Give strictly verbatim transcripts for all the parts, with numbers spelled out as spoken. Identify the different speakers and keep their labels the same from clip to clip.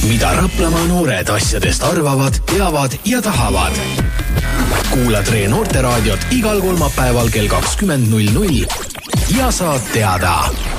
Speaker 1: mida Raplamaa noored asjadest arvavad, teavad ja tahavad. Kuula Tre Noorteraadiot igal kolmapäeval kell kakskümmend null null ja saad teada.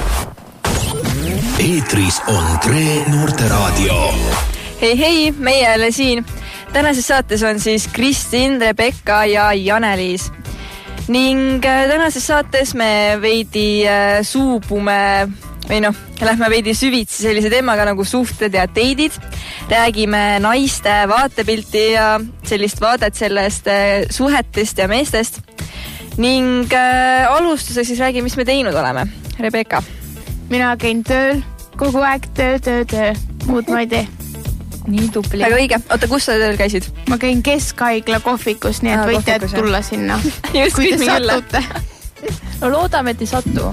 Speaker 1: Eetris on Tre Noorteraadio.
Speaker 2: Hei, hei, meie jälle siin. Tänases saates on siis Kristin, Rebecca ja Janeliis. Ning tänases saates me veidi suubume või noh, lähme veidi süvitsi sellise teemaga nagu suhted ja teidid. Räägime naiste vaatepilti ja sellist vaadet sellest suhetest ja meestest. Ning äh, alustuseks siis räägime, mis me teinud oleme. Rebecca.
Speaker 3: Mina käin tööl, kogu aeg töö, töö, töö. Muud ma ei tee.
Speaker 2: Nii tubli. Väga õige. Oota, kus sa tööl käisid?
Speaker 3: Ma käin Keskhaigla kohvikus, nii et ah, võite kohvikus, tulla jah. Sinna.
Speaker 2: Just,
Speaker 3: kui te satute.
Speaker 4: No loodame, et ei satu.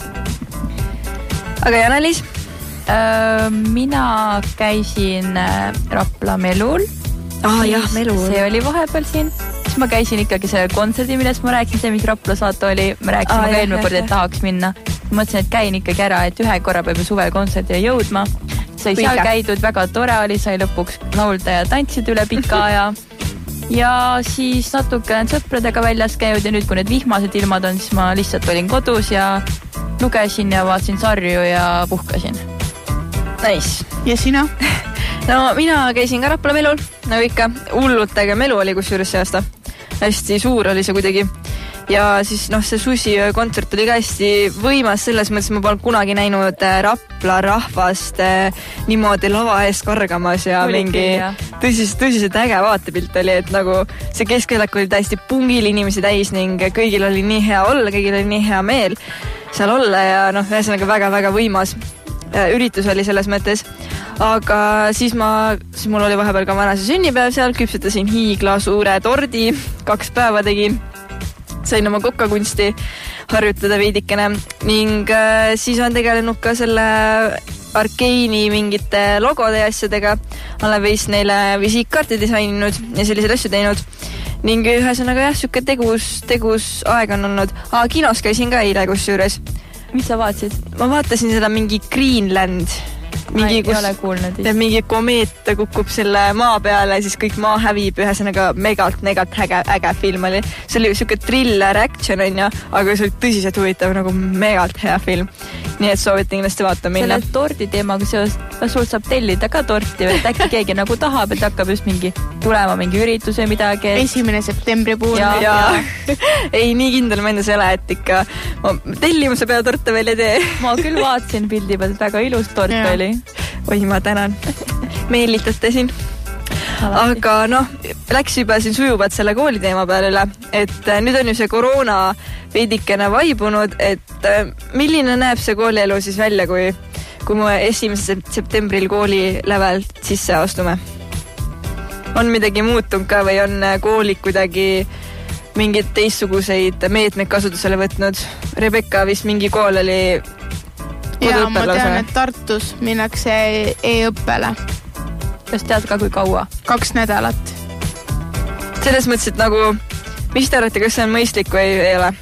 Speaker 2: Aga Janeliis?
Speaker 4: Äh, mina käisin Rapla Melul.
Speaker 2: Ah, jah, Melul.
Speaker 4: See oli vahepeal siin. Siis ma käisin ikkagi selle kontserdi, millest ma rääkisin, see, mis Rapla saate oli. Ma rääkisin ah, ka eelmine kord, et tahaks minna. Ma mõtlesin, et käin ikkagi ära, et ühe korra peab suvel kontserdile jõudma. Sai seal käidud, väga tore oli, sai lõpuks laulda ja tantsid üle pika aja. Ja siis natuke sõpradega väljas käinud ja nüüd, kui need vihmased ilmad on, siis ma lihtsalt olin kodus ja lugesin ja vaatasin sarju ja puhkasin.
Speaker 2: Nice.
Speaker 3: Ja sina?
Speaker 2: No mina käisin ka Rapla Melul, nagu ikka. Hullutega melu oli kusjuures see aasta. Hästi suur oli see kuidagi. Ja siis noh, see Susi kontsert oli ka hästi võimas selles mõttes, ma pole kunagi näinud Rapla rahvast niimoodi lava ees kargamas ja oli mingi tõsiselt, tõsiselt äge vaatepilt oli, et nagu see keskelak oli täiesti pungil inimesi täis ning kõigil oli nii hea olla, kõigil oli nii hea meel seal olla ja noh, ühesõnaga väga-väga võimas üritus oli selles mõttes. Aga siis ma, siis mul oli vahepeal ka vanase sünnipäev seal, küpsetasin hiigla suure tordi, kaks päeva tegin. Sain oma kokkakunsti harjutada veidikene ning äh, siis on tegelenud ka selle Arkeini mingite logode ja asjadega. Olen veist neile visiitkaarti disaininud ja selliseid asju teinud. Ning ühesõnaga jah, süke tegus, tegus aeg on olnud. Aa, kinos käisin ka eile kusjuures.
Speaker 4: Mis sa vaatasid?
Speaker 2: Ma vaatasin seda mingi Greenland. Mingi, kus mingi komeet kukub selle maa peale ja siis kõik maa hävib, ühesõnaga megalt, megalt äge, äge film oli. See oli siuke thriller action on ja, aga see oli tõsiselt huvitav, nagu megalt hea film. Nii et soovitan kindlasti vaata minna.
Speaker 4: Selle tordi teemaga seos, sult saab tellida ka torti või et äkki keegi nagu tahab, et hakkab just mingi tulema mingi üritus või midagi. Et...
Speaker 3: esimene septembri puhul.
Speaker 2: Ja, ja. Ei, nii kindel ma endas ei ole, et ikka ma tellimuse peale torte veel ei tee.
Speaker 4: Ma küll vaatasin pildi peal, et väga ilus tort ja. Oli.
Speaker 2: Oi, ma tänan. Meelitate siin. Aga noh, läks juba siin sujuvalt selle kooliteema peale üle, et nüüd on ju see koroona veidikene vaibunud, et milline näeb see koolielu siis välja, kui, kui me esimesel septembril kooli lävel sisse astume? On midagi muutunud ka või on koolid kuidagi mingid teistsuguseid meetmeid kasutusele võtnud? Rebecca vist mingi kool oli...
Speaker 3: Ja ma tean, et Tartus minnakse e-õppele.
Speaker 4: Kas tead ka kui kaua?
Speaker 3: Kaks nädalat.
Speaker 2: Selles mõttes, et nagu, mis te arvate, kas see on mõistlik või ei ole?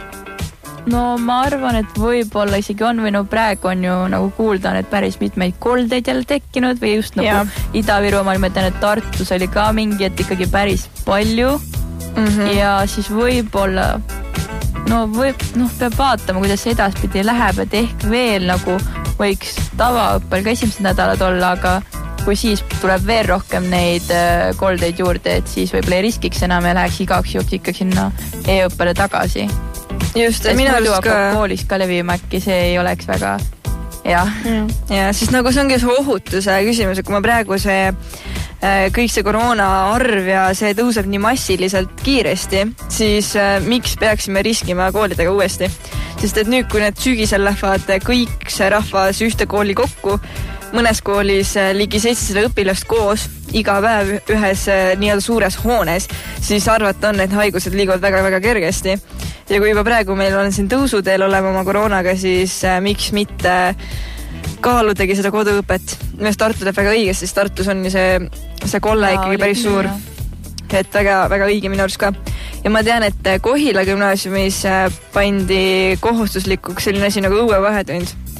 Speaker 4: No ma arvan, et võib-olla isegi on või no praegu on ju nagu kuulda, et päris mitmeid koldeid jälle tekkinud või just nagu ja. Ida-Virumaal, ma tean, et Tartus oli ka mingi, et ikkagi päris palju mm-hmm. ja siis võib-olla... No, võib, noh, peab vaatama, kuidas see edaspidi läheb, et ehk veel nagu võiks tavaõppel ka esimesed nädalad olla, aga kui siis tuleb veel rohkem neid koldeid juurde, et siis võib-olla ei riskiks enam ja läheks igaks juhuks ikka sinna e-õppele tagasi.
Speaker 2: Just, minu arust ka...
Speaker 4: koolis ka levima äkki, see ei oleks väga hea.
Speaker 2: Ja, siis nagu see ongi see ohutuse küsimus, et kui ma praegu see kõik see koroona arv ja see tõuseb nii massiliselt kiiresti, siis äh, miks peaksime riskima koolidega uuesti? Sest et nüüd, kui need sügisel lähevad kõik see rahvas ühte kooli kokku, mõnes koolis ligi seitsesada õpilast koos, iga päev ühes nii-öelda suures hoones, siis arvata on, et haigused liiguvad väga-väga kergesti. Ja kui juba praegu meil on siin tõusuteel olema oma koroonaga, siis äh, miks mitte kaaludagi seda koduõpet. Meest Tartu teeb väga õigesti, sest Tartus on see, see kolle ja, ikkagi päris suur. Et väga, väga õige minu arust ka. Ja ma tean, et Kohila gümnaasiumis pandi kohustuslikuks selline asi nagu õuevahetund.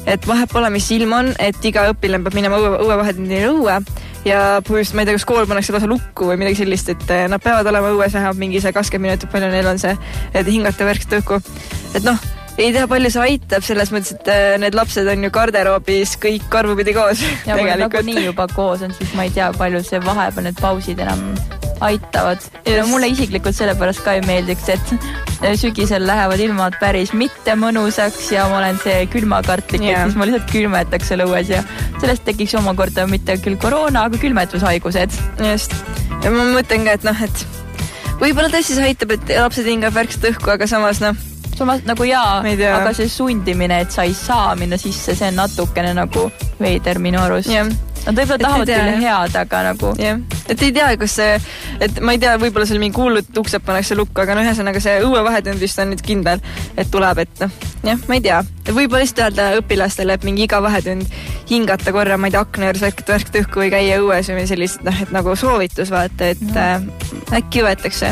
Speaker 2: et vahet pole, mis ilm on, et iga õpilane peab minema õue, õuevahetundile õue ja põhjust, ma ei tea, kas kool pannakse lausa lukku või midagi sellist, et nad peavad olema õues vähemalt mingi see kakskümmend minutit, palju neil on see, et hingata värskit õhku. Et noh, ei tea, palju see aitab selles mõttes, et need lapsed on ju garderoobis kõik karvupidi koos.
Speaker 4: Ja kui nagu nii juba koos on, siis ma ei tea, palju see vahepeal need pausid enam aitavad. No, mulle isiklikult sellepärast ka ei meeldiks, et sügisel lähevad ilmad päris mitte mõnusaks ja ma olen see külmakartlik, yeah. et siis ma lihtsalt külmetaks seal õues ja sellest tekiks omakorda mitte küll koroona, aga külmetushaigused.
Speaker 2: Just. Ja ma mõtlen ka, et noh, et võib-olla tõesti see aitab, et lapsed hingab värkset õhku, aga samas noh,
Speaker 4: samas nagu jaa, aga see sundimine, et sa ei saa minna sisse, see on natukene nagu veider minu arust. Yeah. Nad võib-olla tahavad küll head, aga nagu...
Speaker 2: Yeah. Et ei tea, kus see... Et ma ei tea, võib-olla seal mingi kuulud uksed pannakse lukku, aga no ühesõnaga see õuevahetund vist on nüüd kindel, et tuleb, et noh, jah, ma ei tea. Võib-olla lihtsalt öelda õpilastele, et mingi iga vahetund hingata korra, ma ei tea, akna juures värskit õhku või käia õues või sellist, noh, et nagu soovitus vaata, et no. äh, äkki võetakse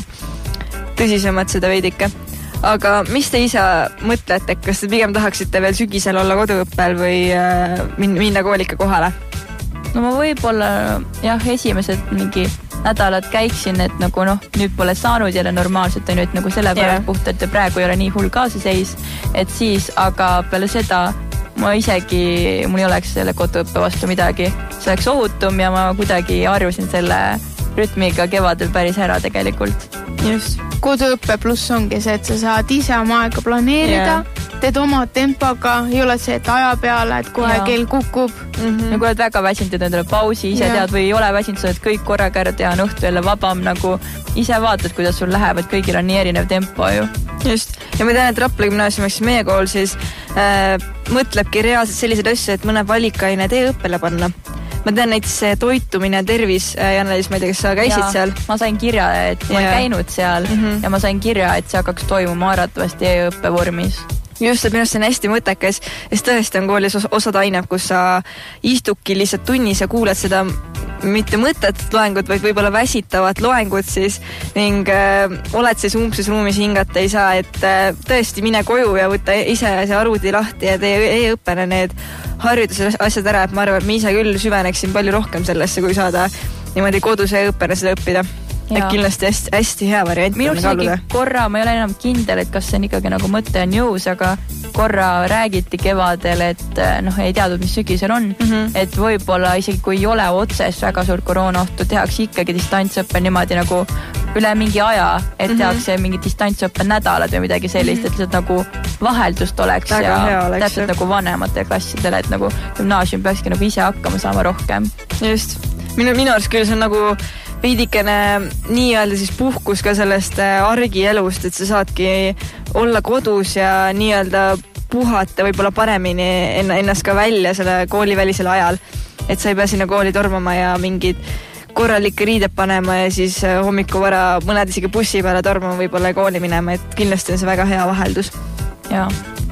Speaker 2: tõsisemalt seda veidike. Aga mis te ise mõtlete, kas te pigem tahaksite veel sügisel olla koduõppel või äh, minna koolika kohale?
Speaker 4: No ma võib-olla jah, esimesed mingi nädalad käiksin, et nagu noh, nüüd pole saanud jälle normaalselt, on ju, et nagu selle pärast yeah. puhtalt ja praegu ei ole nii hull ka see seis, et siis, aga peale seda ma isegi, mul ei oleks selle koduõppe vastu midagi. See oleks ohutum ja ma kuidagi harjusin selle rütmiga kevadel päris ära tegelikult.
Speaker 3: Just. Koduõppe pluss ongi see, et sa saad ise oma aega planeerida, yeah. teed oma tempoga, ei ole see, et aja peale, et kohe yeah. kell kukub.
Speaker 4: Mm-hmm. Ja kui oled väga väsinud, et endale pausi ise yeah. tead või ei ole väsinud, sa oled kõik korraga ära teha, on õhtu jälle vabam, nagu ise vaatad, kuidas sul läheb, et kõigil on nii erinev tempo ju.
Speaker 2: Just. Ja ma tean, et Rapla gümnaasiumis meie kool siis äh, mõtlebki reaalselt selliseid asju, et mõne valikaine tee õppele panna. Ma tean näiteks toitumine ja tervis, Jannelis, ma ei tea, kas sa käisid ja, seal?
Speaker 4: Ma sain kirja, et ma olen yeah. käinud seal mm-hmm. ja ma sain kirja, et see hakkaks toimuma arvatavasti e-õppe vormis.
Speaker 2: Just, et minu arust see on hästi mõttekas, sest tõesti on koolis osad ained, kus sa istudki lihtsalt tunnis ja kuuled seda mitte mõtetut loengut, vaid võib-olla väsitavat loengut siis ning äh, oled siis umbses ruumis hingata ei saa, et äh, tõesti mine koju ja võtta ise see arvuti lahti ja tee e-õppena need harjutused asjad ära, et ma arvan, et ma ise küll süveneksin palju rohkem sellesse, kui saada niimoodi kodus e-õppena seda õppida. Et kindlasti hästi, hästi hea variant.
Speaker 4: Minu isegi korra, ma ei ole enam kindel, et kas see on ikkagi nagu mõte on jõus, aga korra räägiti kevadel, et noh, ei teadnud, mis sügisel on, mm-hmm. et võib-olla isegi kui ei ole otsest väga suurt koroonaohtu, tehakse ikkagi distantsõppe niimoodi nagu üle mingi aja, et mm-hmm. tehakse mingi distantsõppe nädalad või midagi sellist, mm-hmm. et lihtsalt nagu vaheldust oleks väga ja oleks, täpselt jah. Nagu vanemate klassidele, et nagu gümnaasium peakski nagu ise hakkama saama rohkem.
Speaker 2: Just. Minu, minu arust küll see on nagu veidikene nii-öelda siis puhkus ka sellest argielust, et sa saadki olla kodus ja nii-öelda puhata võib-olla paremini ennast ka välja selle koolivälisel ajal. Et sa ei pea sinna kooli tormama ja mingid korralikke riided panema ja siis hommiku vara mõned isegi bussi peale tormama võib-olla kooli minema, et kindlasti on see väga hea vaheldus.
Speaker 4: Jaa.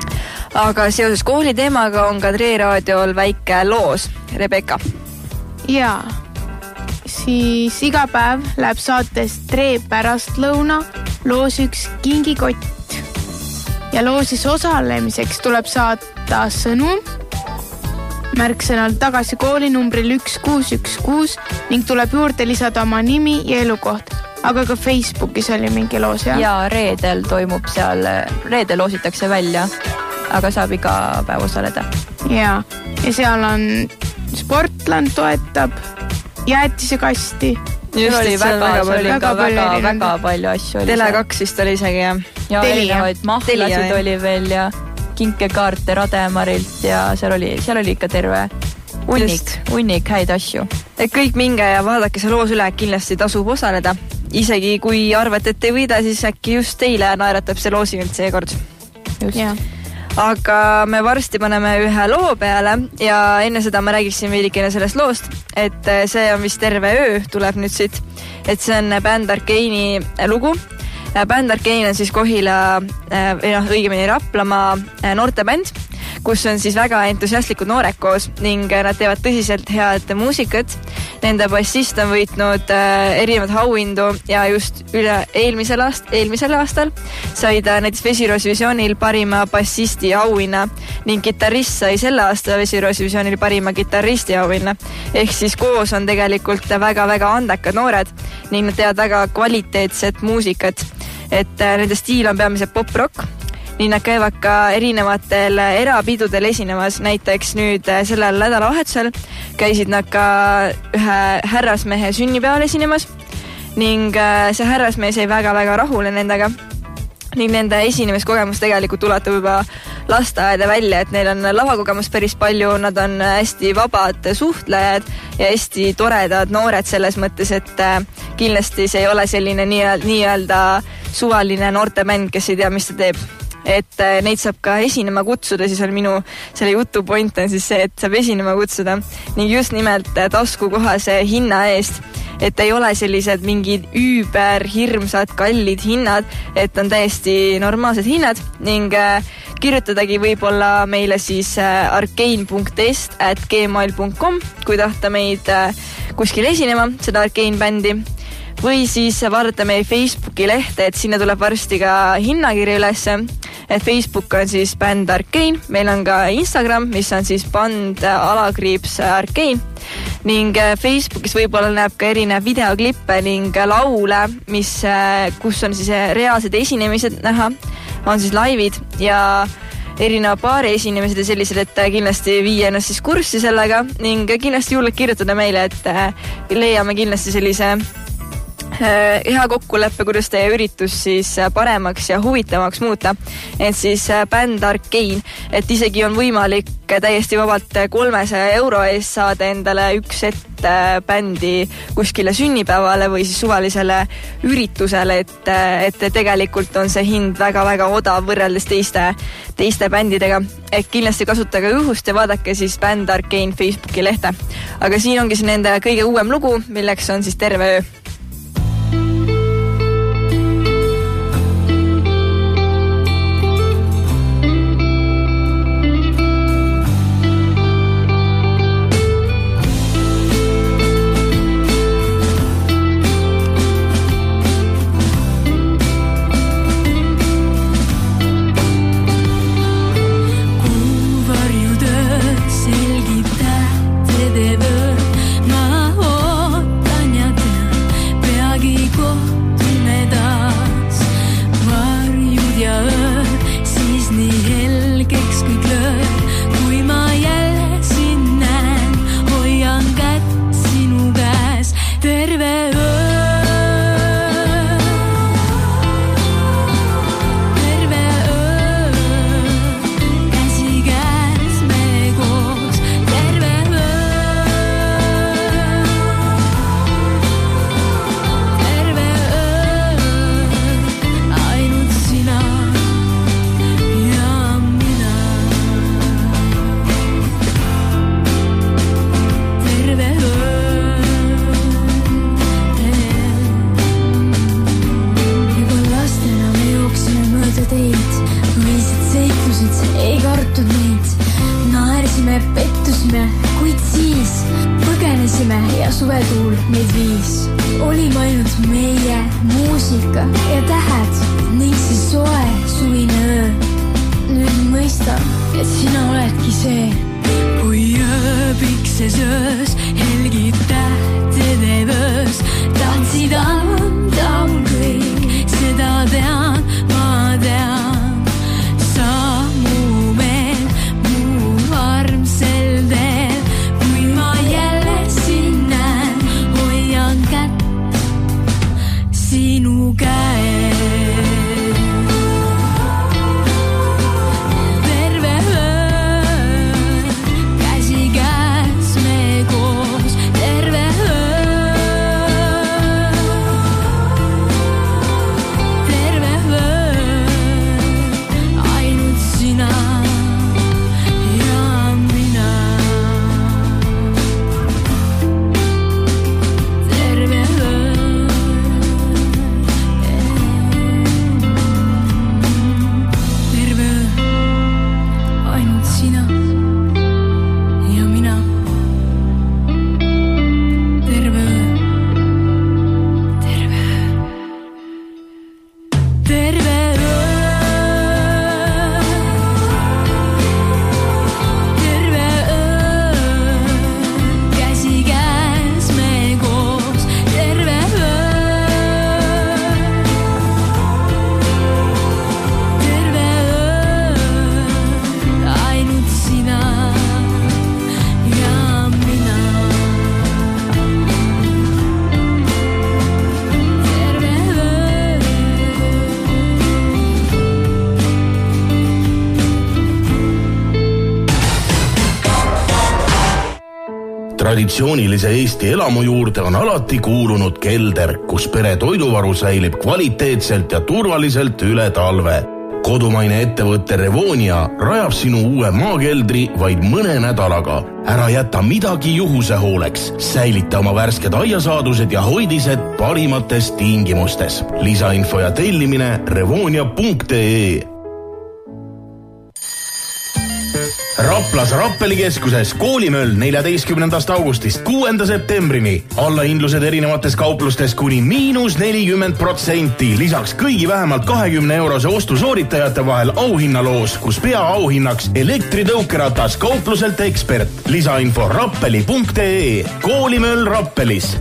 Speaker 2: Aga seoses kooli teemaga on ka Tre raadiol väike loos. Rebecca.
Speaker 3: Jaa. Siis iga päev läheb saates Tre pärastlõuna loos üks kingikott. Ja loosis osalemiseks tuleb saata sõnum märksõnal tagasi kooli numbril üks kuus üks kuus ning tuleb juurde lisada oma nimi ja elukoht. Aga ka Facebookis oli mingi loos, jah?
Speaker 4: Ja reedel toimub seal, reedel loositakse välja, aga saab iga päev osaleda.
Speaker 3: Ja, ja seal on sportland toetab jäätise kasti.
Speaker 4: Just, oli väga, väga, oli väga, väga, väga, väga palju asju.
Speaker 2: Tele kaks vist oli isegi, jah.
Speaker 4: Ja erinevaid mahlasid oli veel ja kinkekaarte Rademarilt ja seal oli, seal oli ikka terve unnik, unnik häid asju.
Speaker 2: Et kõik minge ja vaadake see loos üle, kindlasti tasub osaleda. Isegi kui arvate, et ei võida, siis äkki just teile naeratab see loosi nüüd seekord.
Speaker 3: Just. Ja.
Speaker 2: Aga me varsti paneme ühe loo peale ja enne seda ma räägiksin veidikene sellest loost, et see on vist Terve öö tuleb nüüd siit, et see on Band Arkeini lugu. Band Arkein on siis Kohila, või noh, õigemini Raplamaa noortebänd, kus on siis väga entusiastlikud noorek koos ning nad teevad tõsiselt head muusikat Nende bassist on võitnud äh, erinevad auhindu ja just üle eelmisel, aast, eelmisel aastal sai ta näiteks Vesiroosvisioonil parima bassisti auhinna ning kitarrist sai selle aasta Vesiroosvisioonil parima kitarristi auhinna. Ehk siis koos on tegelikult väga-väga andekad noored ning nad teevad väga kvaliteetset muusikat. Et äh, nende stiil on peamiselt pop-rock. Nii nad käivad ka erinevatel erapidudel esinemas, näiteks nüüd sellel nädalavahetusel käisid nad ka ühe härrasmehe sünnipäeval esinemas ning see härrasmees jäi väga-väga rahule nendega ning nende esinemiskogemus tegelikult ulatab juba lasteaeda välja, et neil on lavakogemus päris palju, nad on hästi vabad suhtlejad ja hästi toredad noored selles mõttes, et kindlasti see ei ole selline nii-öelda suvaline noortebänd, kes ei tea, mis ta teeb. Et neid saab ka esinema kutsuda, siis on minu selle jutu point on siis see, et saab esinema kutsuda ning just nimelt taskukohase hinna eest, et ei ole sellised mingid üüber hirmsad kallid hinnad, et on täiesti normaalsed hinnad ning kirjutadagi võib-olla meile siis arcane punkt est at gmail punkt com, kui tahta meid kuskil esinema, seda Arcane bändi. Või siis vaadata meie Facebooki lehte, et sinna tuleb varsti ka hinnakiri ülesse. Et Facebook on siis bänd Arcane, meil on ka Instagram, mis on siis band alakriips Arcane ning Facebookis võib-olla näeb ka erinev videoklippe ning laule, mis, kus on siis reaalsed esinemised näha, on siis laivid ja erineva paari esinemised ja sellised, et kindlasti viia ennast siis kurssi sellega ning kindlasti julgelt kirjutada meile, et leiame kindlasti sellise hea kokkuleppe, kuidas teie üritus siis paremaks ja huvitavaks muuta. Et siis bänd Arcane, et isegi on võimalik täiesti vabalt kolmesaja euro eest saada endale üks set bändi kuskile sünnipäevale või siis suvalisele üritusele, et, et tegelikult on see hind väga-väga odav võrreldes teiste, teiste bändidega. Et kindlasti kasutage juhust ja vaadake siis bänd Arcane Facebooki lehte. Aga siin ongi see nende kõige uuem lugu, milleks on siis Terve öö.
Speaker 5: Traditsioonilise Eesti elamu juurde on alati kuulunud kelder, kus pere toiduvaru säilib kvaliteetselt ja turvaliselt üle talve. Kodumaine ettevõtte Revonia rajab sinu uue maakeldri vaid mõne nädalaga. Ära jäta midagi juhuse hooleks. Säilita oma värsked aiasaadused ja hoidised parimates tingimustes. Lisainfo ja tellimine revonia punkt ee. Raplas Rappelikeskuses koolimöll neljateistkümnendast augustist kuuenda septembrini. Allahindlused erinevates kauplustes kuni miinus nelikümmend protsenti. Lisaks kõigi vähemalt kahekümne eurose ostu sooritajate vahel auhinnaloos, kus peaauhinnaks elektritõukeratas kaupluselt ekspert. Lisainfo rappeli punkt ee. Koolimöll Rappelis.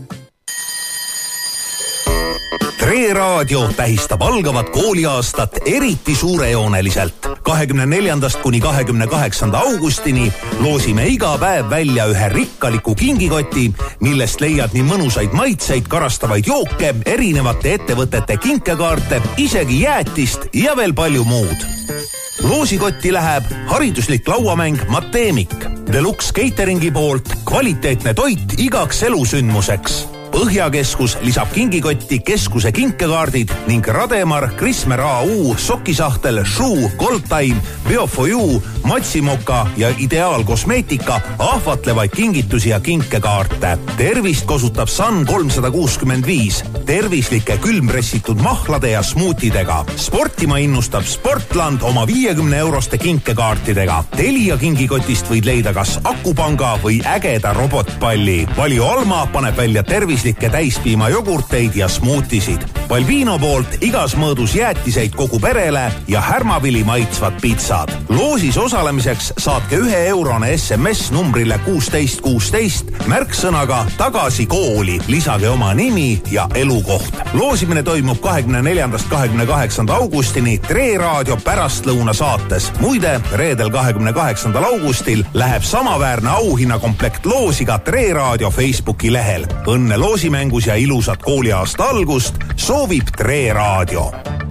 Speaker 6: Tre Raadio tähistab algavat kooliaastat eriti suurejooneliselt. kahekümne neljandast kuni kahekümne kaheksanda augustini loosime iga päev välja ühe rikkaliku kingikoti, millest leiad nii mõnusaid maitseid, karastavaid jooke, erinevate ettevõtete kinkekaarte, isegi jäätist ja veel palju muud. Loosikotti läheb hariduslik lauamäng Mateemik, Deluxe Cateringi poolt kvaliteetne toit igaks elusündmuseks. Põhjakeskus lisab kingikotti keskuse kinkekaardid ning Rademar, Krismer A U, Sokisahtel, Shoe, Goldtime, Biofoju, Matsimoka ja Ideaal Kosmeetika ahvatlevaid kingitusi ja kinkekaarte. Tervist kosutab Sun kolmsada kuuskümmend viis, tervislike külmpressitud mahlade ja smuutidega. Sportima innustab Sportland oma viiekümne euroste kinkekaartidega. Telia kingikotist võid leida kas akupanga või ägeda robotpalli. Valio Alma paneb välja tervislikke täispiima jogurteid ja smuutisid. Balbino poolt igas mõõdus jäätiseid kogu perele ja härmavili maitsvad pitsad. Loosis osalemiseks saatke ühe eurone S M S numbrile kuusteist kuusteist märksõnaga tagasi kooli. Lisage oma nimi ja elukoht. Loosimine toimub kahekümne neljandast kahekümne kaheksanda augustini Tre Raadio pärastlõuna saates. Muide, reedel kahekümne kaheksandal augustil läheb samaväärne auhinnakomplekt loosiga Tre Raadio Facebooki lehel. Õnne loosimängus ja ilusat kooliaasta algust soovib Tre Raadio.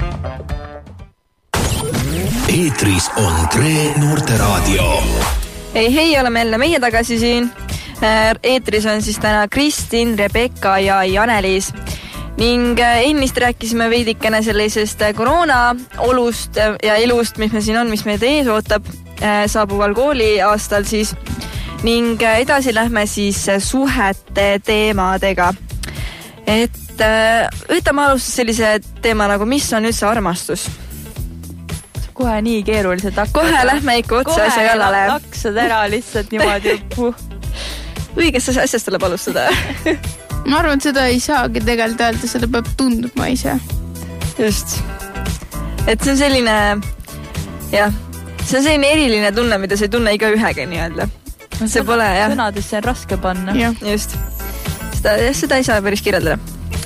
Speaker 1: Eetris on Tre Noorteraadio.
Speaker 2: Ei, hei, oleme jälle meie tagasi siin. Eetris on siis täna Kristin, Rebecca ja Janeliis. Ning ennist rääkisime veidikene sellisest koroona olust ja elust, mis me siin on, mis meid ees ootab saabuval kooliaastal siis. Ning edasi lähme siis suhete teemadega. Et võtame alustus sellise teema nagu, mis on üldse armastus?
Speaker 4: Kohe nii keeruliselt hakkad.
Speaker 2: Kohe lähme ikka otsa asja jallale.
Speaker 4: Kohe laksad ära lihtsalt niimoodi.
Speaker 2: Õigest asjast tuleb alustada.
Speaker 3: Ma arvan, et seda ei saagi tegelikult öelda, seda peab tundma ise.
Speaker 2: Just. Et see on selline, jah, see on selline eriline tunne, mida sa ei tunne iga ühega nii öelda. See pole, jah.
Speaker 4: Sõnadesse on raske panna.
Speaker 2: Ja. Just. Seda, seda ei saa päris kirjeldada.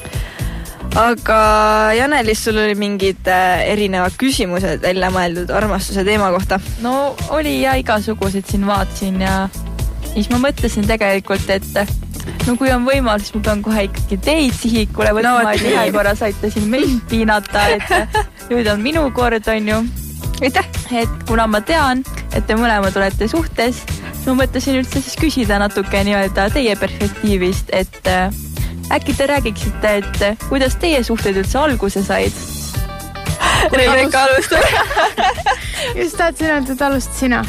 Speaker 2: Aga Janelis, sul oli mingid erinevad küsimused välja mõeldud armastuse teema kohta?
Speaker 4: No oli ja igasuguseid siin vaatsin ja siis ma mõtlesin tegelikult, et no kui on võimal, siis ma pean kohe ikkagi teid sihikule võtma, no, et ühe korra saite siin mind piinata, et nüüd on minu kord, on ju.
Speaker 2: Aitäh!
Speaker 4: Et kuna ma tean, et te mõlemad olete suhtes, ma mõtlesin üldse siis küsida natuke nii-öelda teie perspektiivist, et äkki te räägiksite, et kuidas teie suhted üldse alguse said?
Speaker 2: Rebecca alustab.
Speaker 3: Just tahtsin öelda, et alustad sina.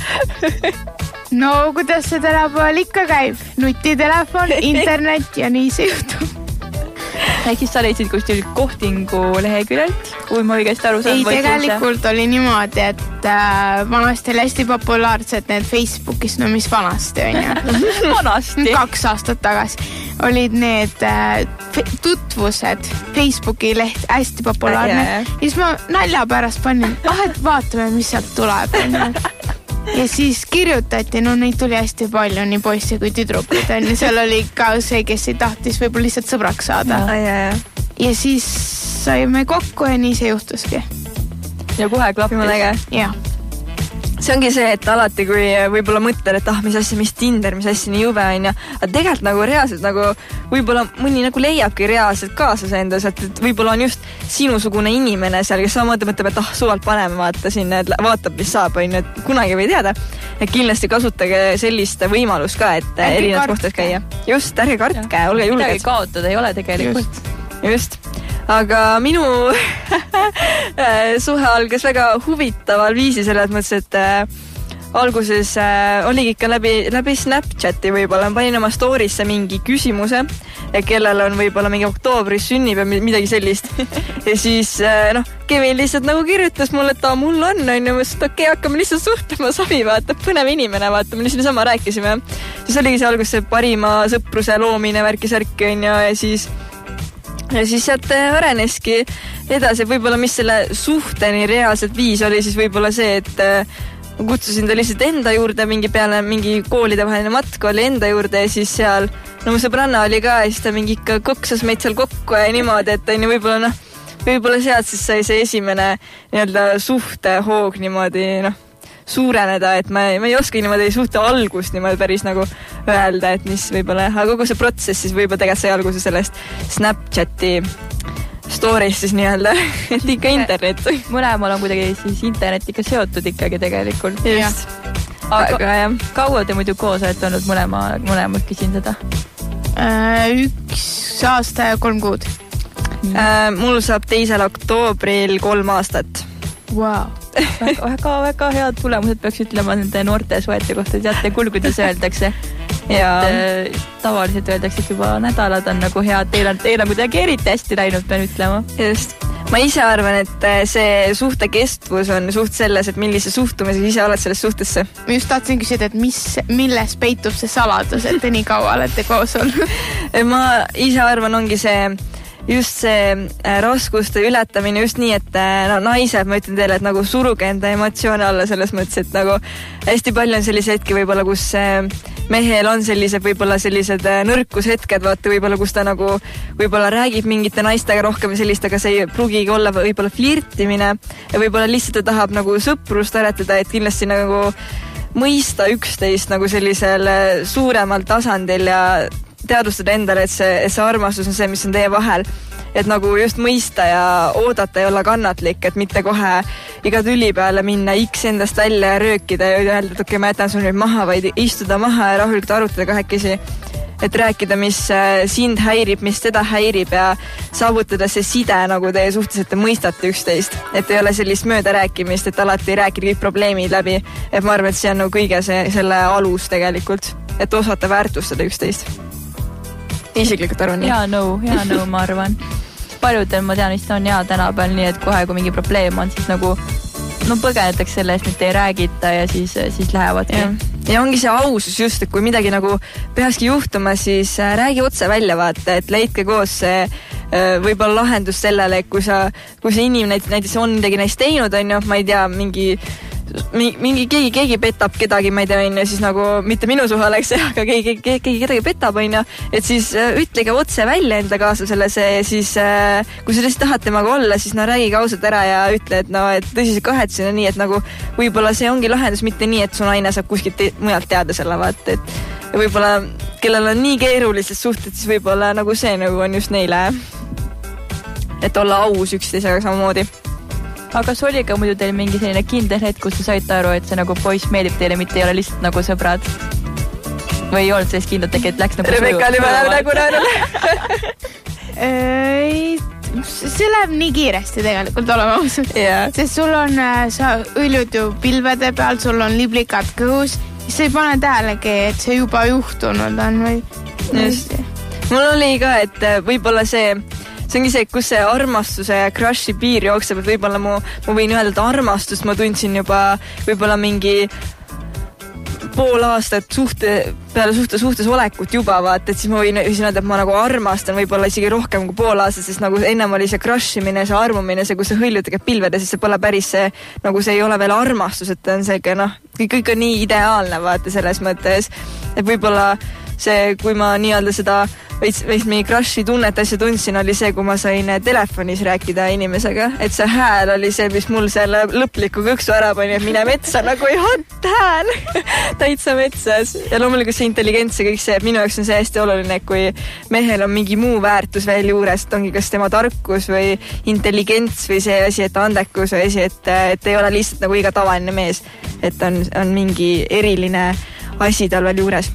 Speaker 3: No, kuidas see tänapäeval ikka käib? Nutitelefon, internet ja nii see juhtub.
Speaker 4: Ehk siis sa leidsid kuskil kohtingu leheküljelt, kui ma õigesti aru saan?
Speaker 3: Ei, tegelikult oli niimoodi, et äh, vanasti oli hästi populaarsed need Facebookis, no mis vanasti on ju?
Speaker 4: Vanasti?
Speaker 3: Kaks aastat tagasi olid need äh, tutvused Facebooki leht, hästi populaarne. Ja siis ma nalja pärast panin, ah, et vaatame, mis sealt tuleb. Ja siis kirjutati, no neid tuli hästi palju, nii poisse kui tüdrukud. Seal oli ka see, kes ei tahtis võib-olla lihtsalt sõbraks saada.
Speaker 2: Ja, ja, ja.
Speaker 3: ja siis saime kokku ja nii see juhtuski.
Speaker 4: Ja kohe klappis.
Speaker 3: Ja.
Speaker 2: see ongi see, et alati kui võib-olla mõtled, et ah, mis asja, mis Tinder, mis asja nii jube on ja aga tegelikult nagu reaalselt nagu võib-olla mõni nagu leiabki reaalselt kaasas endas, et võib-olla on just sinusugune inimene seal, kes samamoodi mõtleb, et ah, suvalt paneme vaata sinna, et vaatab, mis saab, on ju, et kunagi või teada. Et kindlasti kasutage sellist võimalust ka, et erinevad kohtades käia. Just, ärge kartke, olge julged.
Speaker 4: Midagi kaotada ei ole tegelikult.
Speaker 2: Just, just. Aga minu suhe algas väga huvitaval viisi selles mõttes, et äh, alguses äh, oligi ikka läbi, läbi Snapchati võib-olla. Ma panin oma story'sse mingi küsimuse, kellel on võib-olla mingi oktoobris sünnib ja midagi sellist. Ja siis äh, noh, Kevin lihtsalt nagu kirjutas mulle, et ta mul on, on ju, et okei, okay, hakkame lihtsalt suhtlema, savi, vaata, põnev inimene, vaata, me lihtsalt sama rääkisime. Siis oligi see algus see parima sõpruse loomine, värki-särki, on ju, ja siis Ja siis sealt areneski edasi, võib-olla mis selle suhteni reaalselt viis oli siis võib-olla see, et ma kutsusin ta lihtsalt enda juurde mingi peale, mingi koolide vaheline matk oli enda juurde ja siis seal, no mu sõbranna oli ka ja siis ta mingi ikka koksas meid seal kokku ja niimoodi, et on ju võib-olla noh, võib-olla sealt siis sai see esimene nii-öelda suhtehoog niimoodi noh, suureneda, et ma, ma ei oska niimoodi suhte algust niimoodi päris nagu öelda, et mis võib-olla, aga kogu see protsess siis võib-olla tegelikult sai alguse sellest Snapchati story'st siis nii-öelda, et ikka internet.
Speaker 4: Mõlemal on kuidagi siis internet ikka seotud ikkagi tegelikult.
Speaker 2: Just.
Speaker 4: Aga, aga jah. Kaua te muidu koos olete olnud mõlema, mõlemad küsin seda?
Speaker 3: Äh, üks aasta ja kolm kuud.
Speaker 2: Äh, mul saab teisel oktoobril kolm aastat.
Speaker 3: Wow.
Speaker 4: väga, väga, väga head tulemused peaks ütlema nende noorte suhete kohta. Teate, kuul, kuidas öeldakse. Ja et, tavaliselt öeldakse, et juba nädalad on nagu head. Teil on, teil on kuidagi eriti hästi läinud, pean ütlema.
Speaker 2: Just. Ma ise arvan, et see suhte kestvus on suht selles, et millise suhtumisega ise oled selles suhtesse.
Speaker 3: Ma just tahtsin küsida, et mis, milles peitub see saladus, et te nii kaua olete koos olnud?
Speaker 2: Ma ise arvan, ongi see just see raskuste ületamine just nii, et no, naised, ma ütlen teile, et nagu suruge enda emotsioone alla selles mõttes, et nagu hästi palju on sellise hetki võib-olla, kus mehel on sellised võib-olla sellised nõrkushetked, vaata võib-olla, kus ta nagu võib-olla räägib mingite naistega rohkem sellist, aga see ei pruugigi olla võib-olla flirtimine ja võib-olla lihtsalt ta tahab nagu sõprust aretada, et kindlasti nagu mõista üksteist nagu sellisel suuremal tasandil ja teadvustada endale, et see, et see armastus on see, mis on teie vahel. Et nagu just mõista ja oodata ja olla kannatlik, et mitte kohe iga tüli peale minna X endast välja ja röökida ja öelda, et okei, okay, ma jätan sul nüüd maha, vaid istuda maha ja rahulikult arutada kahekesi. Et rääkida, mis sind häirib, mis teda häirib ja saavutada see side nagu teie suhtes, et te mõistate üksteist. Et ei ole sellist mööda rääkimist, et alati rääkida kõik probleemid läbi. Et ma arvan, et see on nagu kõige see, selle alus tegelikult, et osata väärtustada üksteist. Isiklikult arvan nii.
Speaker 4: Hea nõu, hea nõu, ma arvan. Paljudel ma tean, vist on hea tänapäeval nii, et kohe, kui mingi probleem on, siis nagu no põgenetakse selle eest, et ei räägita ja siis, siis lähevadki.
Speaker 2: Ja. ja ongi see ausus just, et kui midagi nagu peakski juhtuma, siis räägi otse välja vaata, et leidke koos see võib-olla lahendus sellele, kui sa, kui see inimene näiteks on midagi neist teinud, on ju, ma ei tea, mingi mingi keegi, keegi petab kedagi, ma ei tea, on ju, siis nagu mitte minu suhe oleks, aga keegi, keegi, keegi kedagi petab, on ju, et siis ütlege otse välja enda kaaslasele see, siis kui sa lihtsalt tahad temaga olla, siis no räägige ausalt ära ja ütle, et no, et tõsiselt kahetsen ja nii, et nagu võib-olla see ongi lahendus, mitte nii, et su naine saab kuskilt te- mujalt teada selle, vaat, et võib-olla kellel on nii keerulised suhted, siis võib-olla nagu see nagu on just neile, et olla aus üksteisega samamoodi.
Speaker 4: Aga kas oli ka muidu teil mingi selline kindel hetk, kus te saite aru, et see nagu poiss meeldib teile, mitte ei ole lihtsalt nagu sõbrad? Või ei olnud sellist kindlat tegi, et läks nagu
Speaker 2: Rebecca oli väga nagu näinud.
Speaker 3: See läheb nii kiiresti tegelikult olema ausalt.
Speaker 2: Yeah.
Speaker 3: Sest sul on, sa õljud ju pilvede peal, sul on liblikad kõhus, siis sa ei pane tähelegi, et see juba juhtunud on või?
Speaker 2: Just. Mul oli ka, et võib-olla see see ongi see, kus see armastuse ja crushi piir jookseb, et võib-olla mu, mu võin öelda, et armastust ma tundsin juba võib-olla mingi pool aastat suhte, peale suhte suhtes olekut juba, vaat, et siis ma võin öelda, et ma nagu armastan võib-olla isegi rohkem kui pool aastat, sest nagu ennem oli see crushimine, see armumine, see, kus see hõljutega pilvede, siis see pole päris see, nagu see ei ole veel armastus, et on see, noh, kõik on nii ideaalne, vaata, selles mõttes, et võib-olla see, kui ma nii-öelda seda veits, veits mingi crushi tunnet asja tundsin, oli see, kui ma sain telefonis rääkida inimesega, et see hääl oli see, mis mul selle lõpliku kõksu ära pani, et mine metsa nagu ei hot hääl täitsa metsas. Ja loomulikult see intelligents ja kõik see, minu jaoks on see hästi oluline, et kui mehel on mingi muu väärtus veel juures, et ongi kas tema tarkus või intelligents või see asi, et andekus või asi, et, et ei ole lihtsalt nagu iga tavaline mees, et on, on mingi eriline asi tal veel juures.